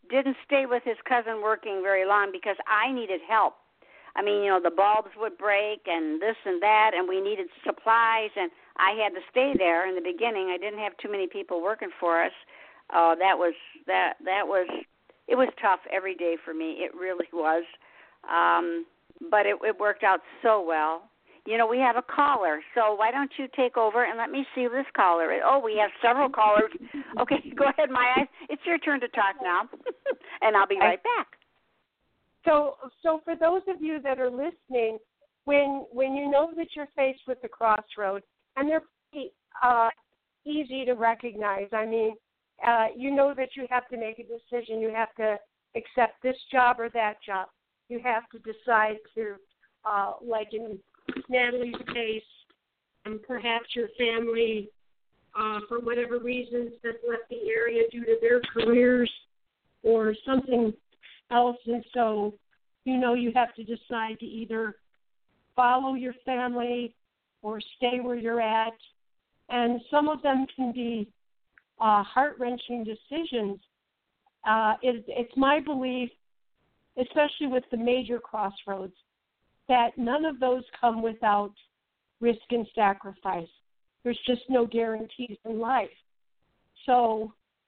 didn't stay with his cousin working very long because I needed help. I mean, you know, the bulbs would break and this and that, and we needed supplies, and I had to stay there in the beginning. I didn't have too many people working for us. Uh, that was that that was it was tough every day for me. It really was, um, but it, it worked out so well. You know, we have a caller, so why don't you take over and let me see this caller is. Oh, we have several callers. Okay, go ahead, Maya. It's your turn to talk now, and I'll be right back. So, so for those of you that are listening, when when you know that you're faced with the crossroad, and they're pretty uh, easy to recognize. I mean, uh, you know that you have to make a decision. You have to accept this job or that job. You have to decide to, uh, like in Natalie's case, and perhaps your family, uh, for whatever reasons, has left the area due to their careers or something else, and so you know you have to decide to either follow your family or stay where you're at, and some of them can be uh, heart-wrenching decisions. Uh, it, it's my belief, especially with the major crossroads, that none of those come without risk and sacrifice. There's just no guarantees in life. So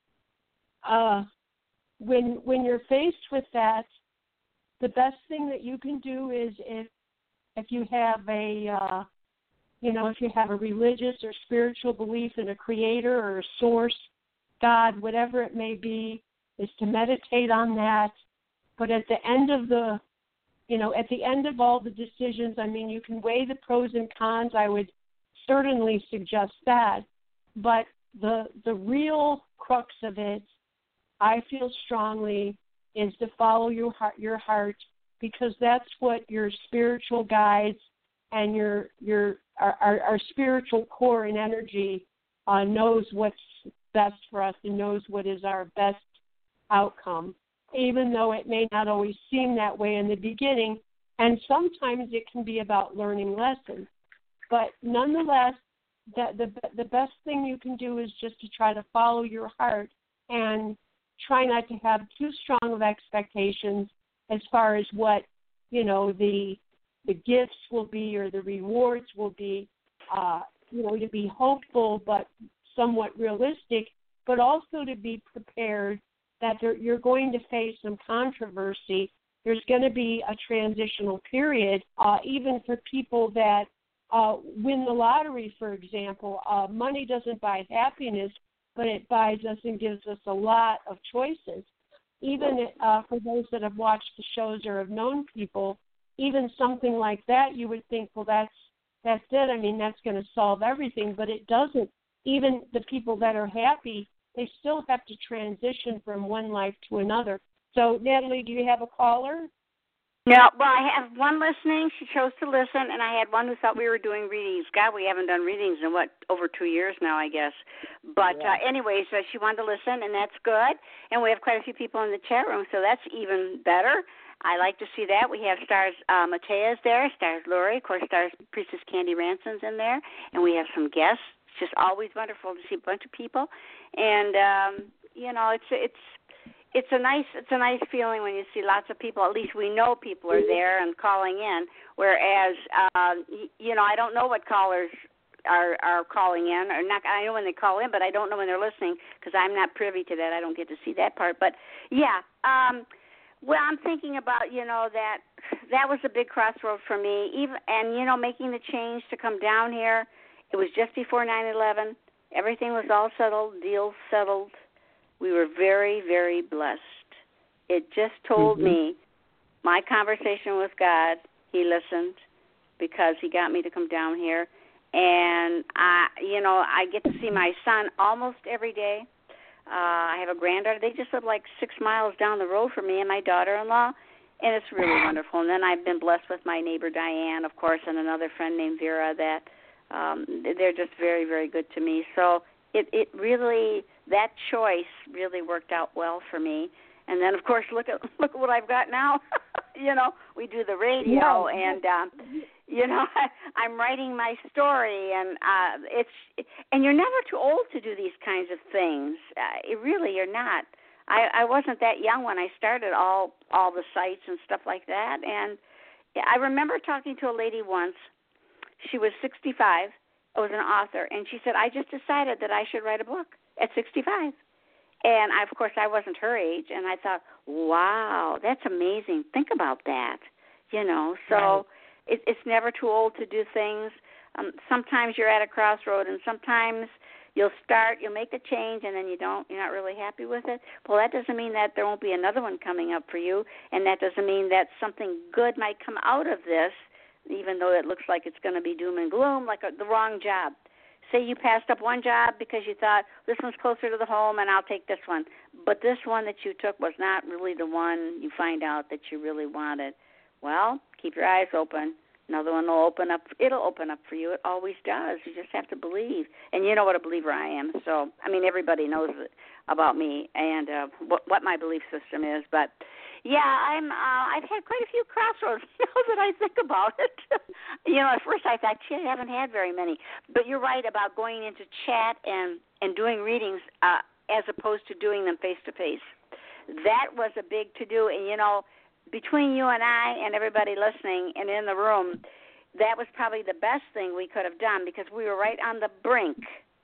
uh, when when you're faced with that, the best thing that you can do is if if you have a uh, you know if you have a religious or spiritual belief in a creator or a source, God, whatever it may be, is to meditate on that. But at the end of the you know at the end of all the decisions, I mean, you can weigh the pros and cons. I would certainly suggest that, but the the real crux of it, I feel strongly, is to follow your heart, your heart, because that's what your spiritual guides and your your our, our, our spiritual core and energy uh, knows what's best for us and knows what is our best outcome, even though it may not always seem that way in the beginning, and sometimes it can be about learning lessons. But nonetheless, that the the best thing you can do is just to try to follow your heart and try not to have too strong of expectations as far as what, you know, the the gifts will be or the rewards will be, uh, you know, to be hopeful but somewhat realistic, but also to be prepared that there, you're going to face some controversy. There's going to be a transitional period, uh, even for people that uh, win the lottery, for example. Uh, money doesn't buy happiness, but it buys us and gives us a lot of choices. Even uh, for those that have watched the shows or have known people, even something like that, you would think, well, that's that's it. I mean, that's going to solve everything, but it doesn't. Even the people that are happy, they still have to transition from one life to another. So, Natalie, do you have a caller? No, well, I have one listening. She chose to listen, and I had one who thought we were doing readings. God, we haven't done readings in, what, over two years now, I guess. But yeah. uh, anyways, uh, she wanted to listen, and that's good. And we have quite a few people in the chat room, so that's even better. I like to see that. We have Stars uh, Matea's there, Stars Lori, of course, Stars Priestess Candy Ranson's in there, and we have some guests. It's just always wonderful to see a bunch of people. And, um, you know, it's it's... It's a nice it's a nice feeling when you see lots of people. At least we know people are there and calling in. Whereas, uh, you know, I don't know what callers are are calling in, or not. I know when they call in, but I don't know when they're listening because I'm not privy to that. I don't get to see that part. But yeah, um, well, I'm thinking about you know that that was a big crossroad for me. Even and you know making the change to come down here. It was just before nine eleven. Everything was all settled, deals settled. We were very, very blessed. It just told mm-hmm. me my conversation with God, he listened because he got me to come down here. And, I, you know, I get to see my son almost every day. Uh, I have a granddaughter. They just live like six miles down the road from me and my daughter-in-law, and it's really wonderful. And then I've been blessed with my neighbor Diane, of course, and another friend named Vera that um, they're just very, very good to me. So it, it really... that choice really worked out well for me. And then, of course, look at look at what I've got now. you know, we do the radio, yeah. and um, you know, I, I'm writing my story, and uh, it's and you're never too old to do these kinds of things. Uh, it really, you're not. I, I wasn't that young when I started all all the sites and stuff like that. And I remember talking to a lady once. She was sixty-five. I was an author, and she said, I just decided that I should write a book at sixty-five. And, I, of course, I wasn't her age, and I thought, wow, that's amazing. Think about that, you know. So right. it, it's never too old to do things. Um, sometimes you're at a crossroad, and sometimes you'll start, you'll make a change, and then you don't, you're not really happy with it. Well, that doesn't mean that there won't be another one coming up for you, and that doesn't mean that something good might come out of this, even though it looks like it's going to be doom and gloom, like a, the wrong job. Say you passed up one job because you thought, this one's closer to the home and I'll take this one. But this one that you took was not really the one you find out that you really wanted. Well, keep your eyes open. Another one will open up. It'll open up for you. It always does. You just have to believe. And you know what a believer I am. So, I mean, everybody knows about me and uh, what, what my belief system is. But, yeah, I'm, uh, I've had quite a few crossroads now that I think about it. You know, at first I thought, gee, I haven't had very many. But you're right about going into chat and, and doing readings uh, as opposed to doing them face-to-face. That was a big to-do. And, you know, between you and I and everybody listening and in the room, that was probably the best thing we could have done because we were right on the brink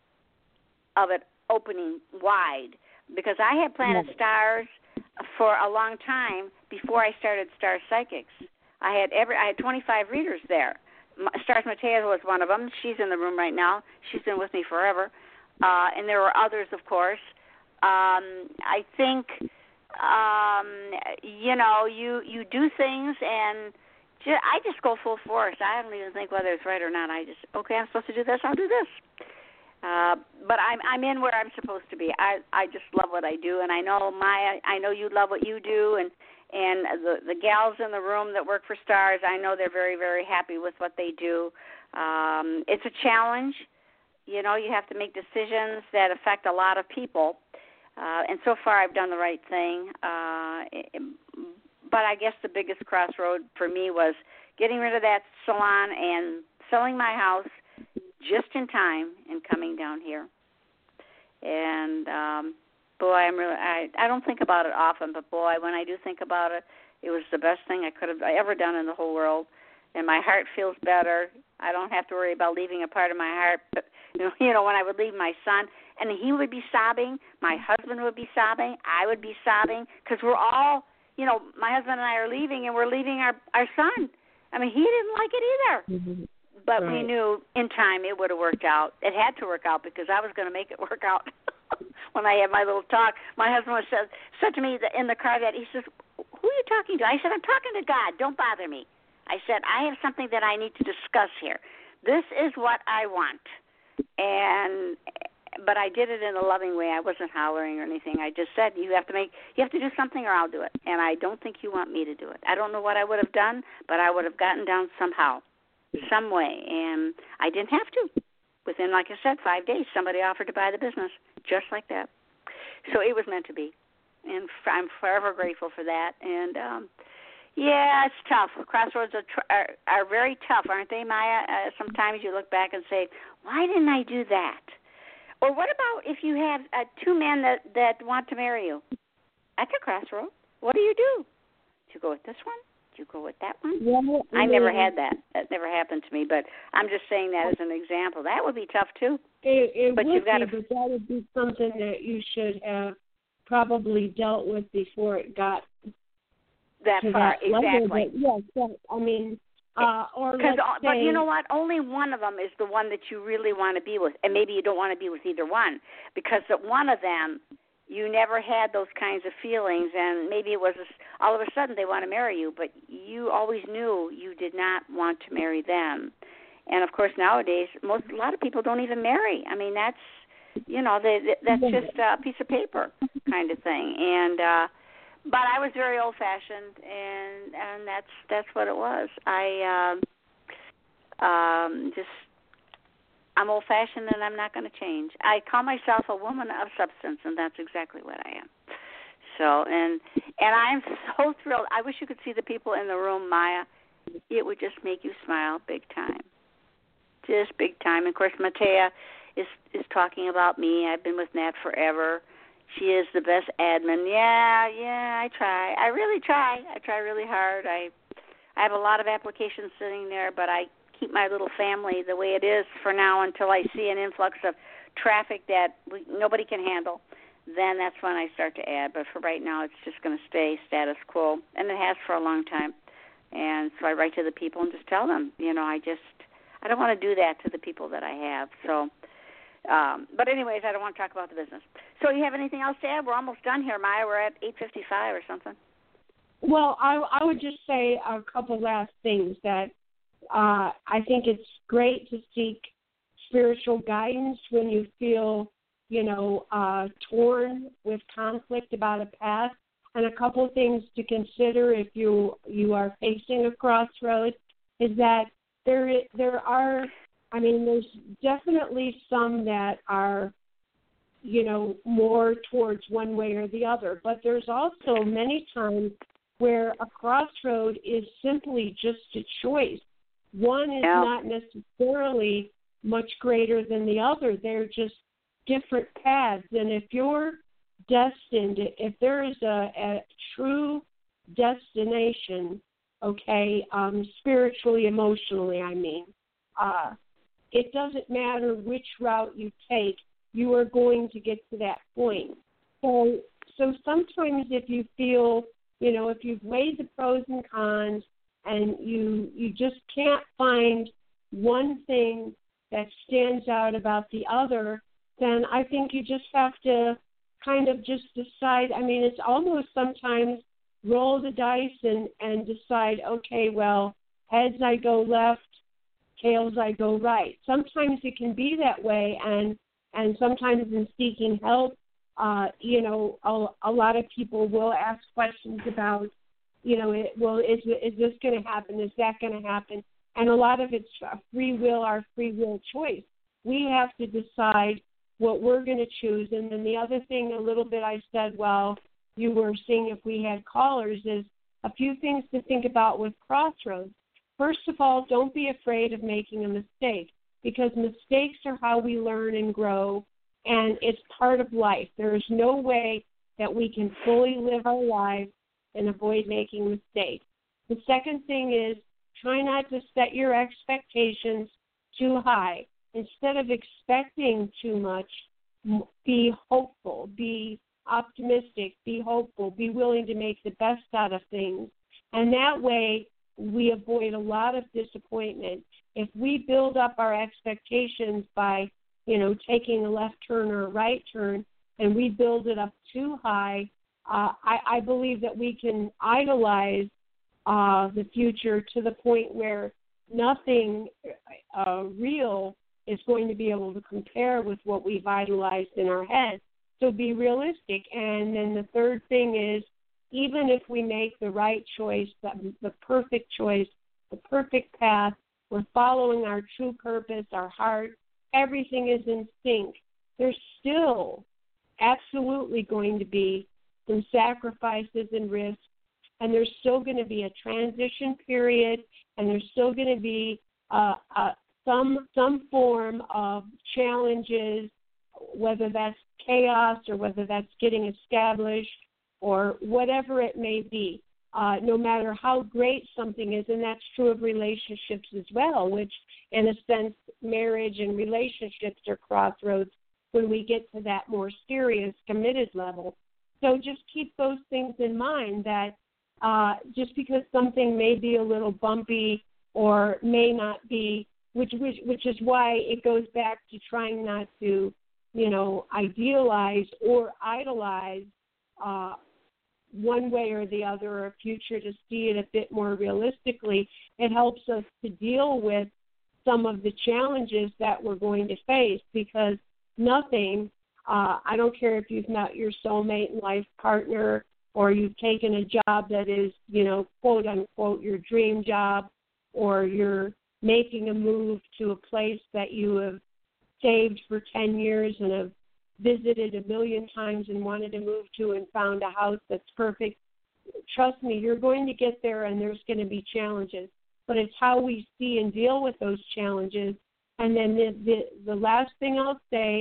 of it opening wide. Because I had Planet yeah. Stars for a long time before I started Star Psychics. I had every I had twenty-five readers there. Stars Mateo was one of them. She's in the room right now. She's been with me forever. Uh, and there were others, of course. Um, I think... Um, you know, you, you do things, and ju- I just go full force. I don't even think whether it's right or not. I just, okay, I'm supposed to do this, I'll do this. Uh, but I'm I'm in where I'm supposed to be. I, I just love what I do, and I know Maya, I know you love what you do, and, and the, the gals in the room that work for Stars, I know they're very, very happy with what they do. Um, it's a challenge. You know, you have to make decisions that affect a lot of people. Uh, and so far, I've done the right thing. Uh, it, but I guess the biggest crossroad for me was getting rid of that salon and selling my house just in time and coming down here. And um, boy, I'm really I, I don't think about it often, but boy, when I do think about it, it was the best thing I could have ever done in the whole world. And my heart feels better. I don't have to worry about leaving a part of my heart. But you know, you know when I would leave my son. And he would be sobbing, my husband would be sobbing, I would be sobbing, because we're all, you know, my husband and I are leaving, and we're leaving our, our son. I mean, he didn't like it either. Mm-hmm. But right. we knew in time it would have worked out. It had to work out because I was going to make it work out. When I had my little talk, my husband was said, said to me in the car that he says, who are you talking to? I said, I'm talking to God. Don't bother me. I said, I have something that I need to discuss here. This is what I want. And... But I did it in a loving way. I wasn't hollering or anything. I just said, you have to make, you have to do something or I'll do it. And I don't think you want me to do it. I don't know what I would have done, but I would have gotten down somehow, some way. And I didn't have to. Within, like I said, five days, somebody offered to buy the business, just like that. So it was meant to be. And I'm forever grateful for that. And, um, yeah, it's tough. Crossroads are, tr- are, are very tough, aren't they, Maya? Uh, sometimes you look back and say, why didn't I do that? Or what about if you have uh, two men that, that want to marry you? That's a crossroad. What do you do? Do you go with this one? Do you go with that one? Yeah, I never had that. That never happened to me. But I'm just saying that as an example. That would be tough, too. It, it but would you've got be, to... but that would be something that you should have probably dealt with before it got that to far. That exactly. Yes, yes. I mean... Uh, or Cause, let's but say, you know what? Only one of them is the one that you really want to be with, and maybe you don't want to be with either one, because at one of them you never had those kinds of feelings, and maybe it was a, all of a sudden they want to marry you, but you always knew you did not want to marry them. And of course nowadays, most a lot of people don't even marry. I mean, that's you know, they, that's just a piece of paper kind of thing, and. uh But I was very old-fashioned, and and that's that's what it was. I um, um, just I'm old-fashioned, and I'm not going to change. I call myself a woman of substance, and that's exactly what I am. So, and and I'm so thrilled. I wish you could see the people in the room, Maya. It would just make you smile big time, just big time. And of course, Matea is is talking about me. I've been with Nat forever. She is the best admin. Yeah, yeah, I try. I really try. I try really hard. I I have a lot of applications sitting there, but I keep my little family the way it is for now until I see an influx of traffic that we, nobody can handle. Then that's when I start to add. But for right now, it's just going to stay status quo, and it has for a long time. And so I write to the people and just tell them, you know, I just, I don't want to do that to the people that I have. So, um, but anyways, I don't want to talk about the business. So you have anything else to add? We're almost done here, Maya. We're at eight fifty-five or something. Well, I, I would just say a couple last things that uh, I think it's great to seek spiritual guidance when you feel, you know, uh, torn with conflict about a path. And a couple of things to consider if you you are facing a crossroads is that there there are, I mean, there's definitely some that are, you know, more towards one way or the other. But there's also many times where a crossroad is simply just a choice. One is yeah. not necessarily much greater than the other. They're just different paths. And if you're destined, if there is a, a true destination, okay, um, spiritually, emotionally, I mean, uh, it doesn't matter which route you take, you are going to get to that point. So, so sometimes if you feel, you know, if you've weighed the pros and cons and you you just can't find one thing that stands out about the other, then I think you just have to kind of just decide. I mean, it's almost sometimes roll the dice and, and decide, okay, well, heads I go left, tails I go right. Sometimes it can be that way, and and sometimes in seeking help, uh, you know, a, a lot of people will ask questions about, you know, it, well, is is this going to happen? Is that going to happen? And a lot of it's free will, our free will choice. We have to decide what we're going to choose. And then the other thing, a little bit I said while you were seeing if we had callers, is a few things to think about with crossroads. First of all, don't be afraid of making a mistake, because mistakes are how we learn and grow, and it's part of life. There is no way that we can fully live our lives and avoid making mistakes. The second thing is try not to set your expectations too high. Instead of expecting too much, be hopeful, be optimistic, be hopeful, be willing to make the best out of things. And that way, we avoid a lot of disappointment. If we build up our expectations by, you know, taking a left turn or a right turn, and we build it up too high, uh, I, I believe that we can idolize uh, the future to the point where nothing uh, real is going to be able to compare with what we've idolized in our head. So be realistic. And then the third thing is, even if we make the right choice, the, the perfect choice, the perfect path, we're following our true purpose, our heart, everything is in sync, there's still absolutely going to be some sacrifices and risks, and there's still going to be a transition period, and there's still going to be uh, uh, some some form of challenges, whether that's chaos or whether that's getting established or whatever it may be, uh, no matter how great something is. And that's true of relationships as well, which in a sense marriage and relationships are crossroads when we get to that more serious, committed level. So just keep those things in mind, that uh, just because something may be a little bumpy or may not be, which, which which is why it goes back to trying not to, you know, idealize or idolize uh, one way or the other, or a future, to see it a bit more realistically. It helps us to deal with some of the challenges that we're going to face, because nothing, uh, I don't care if you've met your soulmate and life partner, or you've taken a job that is, you know, quote unquote, your dream job, or you're making a move to a place that you have saved for ten years and have visited a million times and wanted to move to and found a house that's perfect. Trust me, you're going to get there, and there's going to be challenges. But it's how we see and deal with those challenges. And then the, the, the last thing I'll say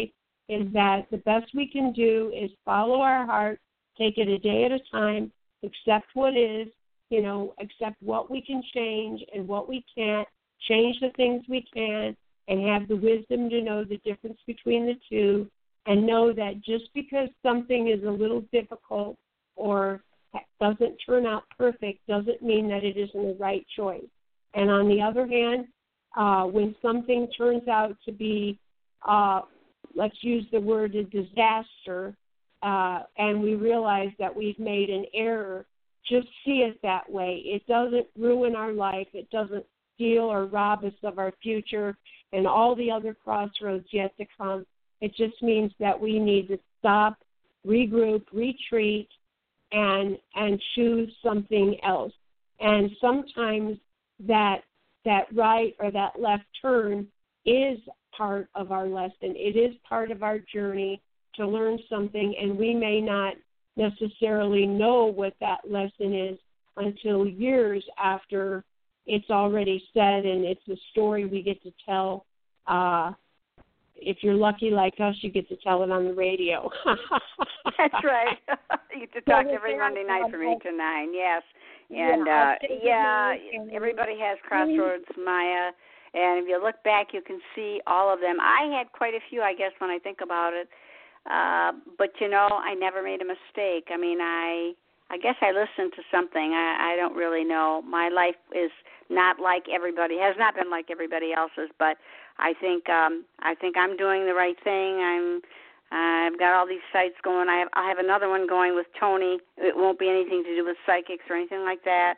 is that the best we can do is follow our heart, take it a day at a time, accept what is, you know, accept what we can change and what we can't, change the things we can, and have the wisdom to know the difference between the two, and know that just because something is a little difficult or doesn't turn out perfect doesn't mean that it isn't the right choice. And on the other hand, uh, when something turns out to be, uh, let's use the word a disaster, uh, and we realize that we've made an error, just see it that way. It doesn't ruin our life. It doesn't steal or rob us of our future and all the other crossroads yet to come. It just means that we need to stop, regroup, retreat, and and choose something else. And sometimes that that right or that left turn is part of our lesson. It is part of our journey to learn something, and we may not necessarily know what that lesson is until years after it's already said, and it's a story we get to tell. Uh, if you're lucky like us, you get to tell it on the radio. That's right. You get to talk so every Monday night from eight to nine, yes. And, yeah, uh, yeah everybody has Crossroads, Maya. And if you look back, you can see all of them. I had quite a few, I guess, when I think about it. Uh, but, you know, I never made a mistake. I mean, I I guess I listened to something. I, I don't really know. My life is not like everybody, has not been like everybody else's, but I think um, I think I'm doing the right thing. I'm I've got all these sites going. I have I have another one going with Tony. It won't be anything to do with psychics or anything like that.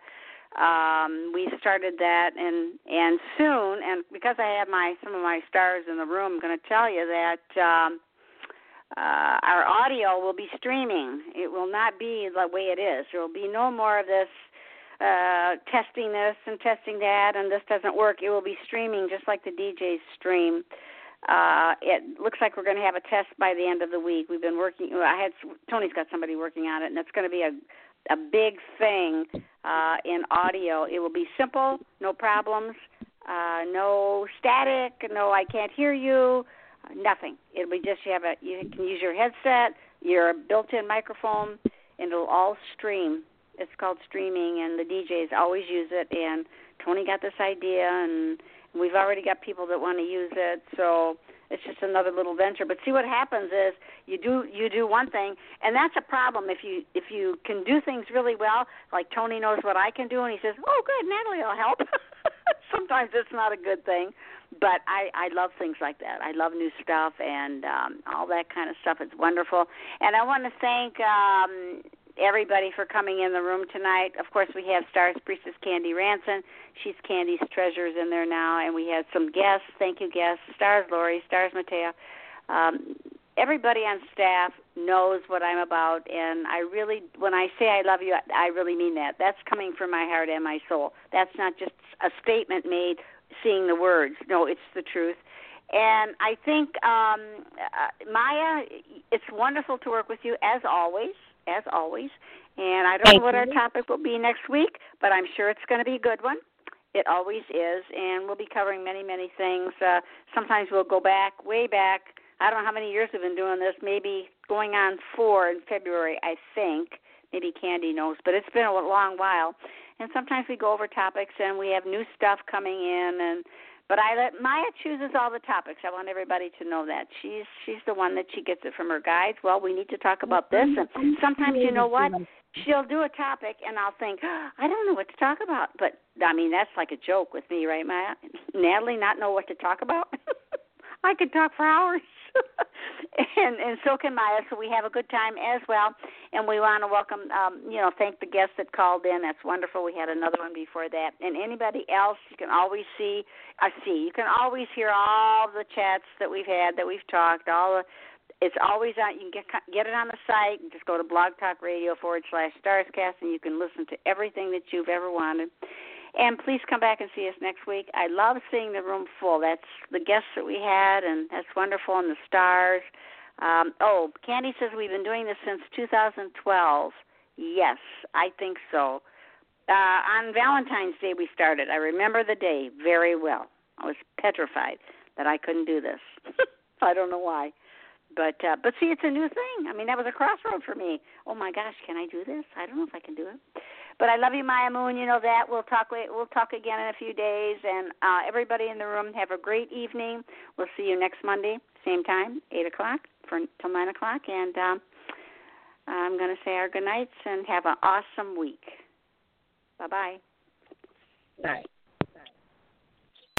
Um, we started that, and and soon, and because I have my some of my stars in the room, I'm going to tell you that um, uh, our audio will be streaming. It will not be the way it is. There will be no more of this uh, testing this and testing that, and this doesn't work. It will be streaming just like the D Js stream. Uh, it looks like we're going to have a test by the end of the week. We've been working. I had Tony's got somebody working on it, and it's going to be a a big thing uh, in audio. It will be simple, no problems, uh, no static, no I can't hear you, nothing. It'll be just you have a you can use your headset, your built-in microphone, and it'll all stream. It's called streaming, and the D Js always use it. And Tony got this idea, and we've already got people that want to use it. So it's just another little venture. But see, what happens is you do you do one thing, and that's a problem. If you if you can do things really well, like Tony knows what I can do, and he says, "Oh, good, Natalie will help." Sometimes it's not a good thing, but I, I love things like that. I love new stuff and um, all that kind of stuff. It's wonderful. And I want to thank um, everybody for coming in the room tonight. Of course, we have Stars Priestess Candy Ranson. She's Candy's Treasures in there now, and we had some guests. Thank you, guests. Stars Lori, Stars Matea. Um, everybody on staff knows what I'm about, and I really, when I say I love you, I really mean that. That's coming from my heart and my soul. That's not just a statement made seeing the words. No, it's the truth. And I think, um, uh, Maya, it's wonderful to work with you, as always, as always. And I don't Thank know what you. Our topic will be next week, but I'm sure it's going to be a good one. It always is, and we'll be covering many, many things. Uh, sometimes we'll go back, way back. I don't know how many years we've been doing this, maybe going on four in February, I think. Maybe Candy knows, but it's been a long while. And sometimes we go over topics, and we have new stuff coming in. And But I let Maya chooses all the topics. I want everybody to know that. She's she's the one that she gets it from her guides. Well, we need to talk about this. And sometimes, you know what? She'll do a topic, and I'll think, oh, I don't know what to talk about. But, I mean, that's like a joke with me, right, Maya? Natalie not know what to talk about? I could talk for hours. and and so can Maya, so we have a good time as well. And we want to welcome, um, you know, thank the guests that called in. That's wonderful. We had another one before that. And anybody else, you can always see, I see, you can always hear all the chats that we've had, that we've talked, all the, it's always on, you can get, get it on the site, and just go to Blog Talk Radio forward slash Starscast, and you can listen to everything that you've ever wanted. And please come back and see us next week. I love seeing the room full. That's the guests that we had, and that's wonderful, and the stars. Um, oh, Candy says we've been doing this since two thousand twelve. Yes, I think so. Uh, on Valentine's Day we started. I remember the day very well. I was petrified that I couldn't do this. I don't know why. But uh, but see, it's a new thing. I mean, that was a crossroad for me. Oh my gosh, can I do this? I don't know if I can do it. But I love you, Maya Moon. You know that. We'll talk. We'll talk again in a few days. And uh, everybody in the room, have a great evening. We'll see you next Monday, same time, eight o'clock for till nine o'clock. And um, I'm going to say our good nights and have an awesome week. Bye bye. Bye.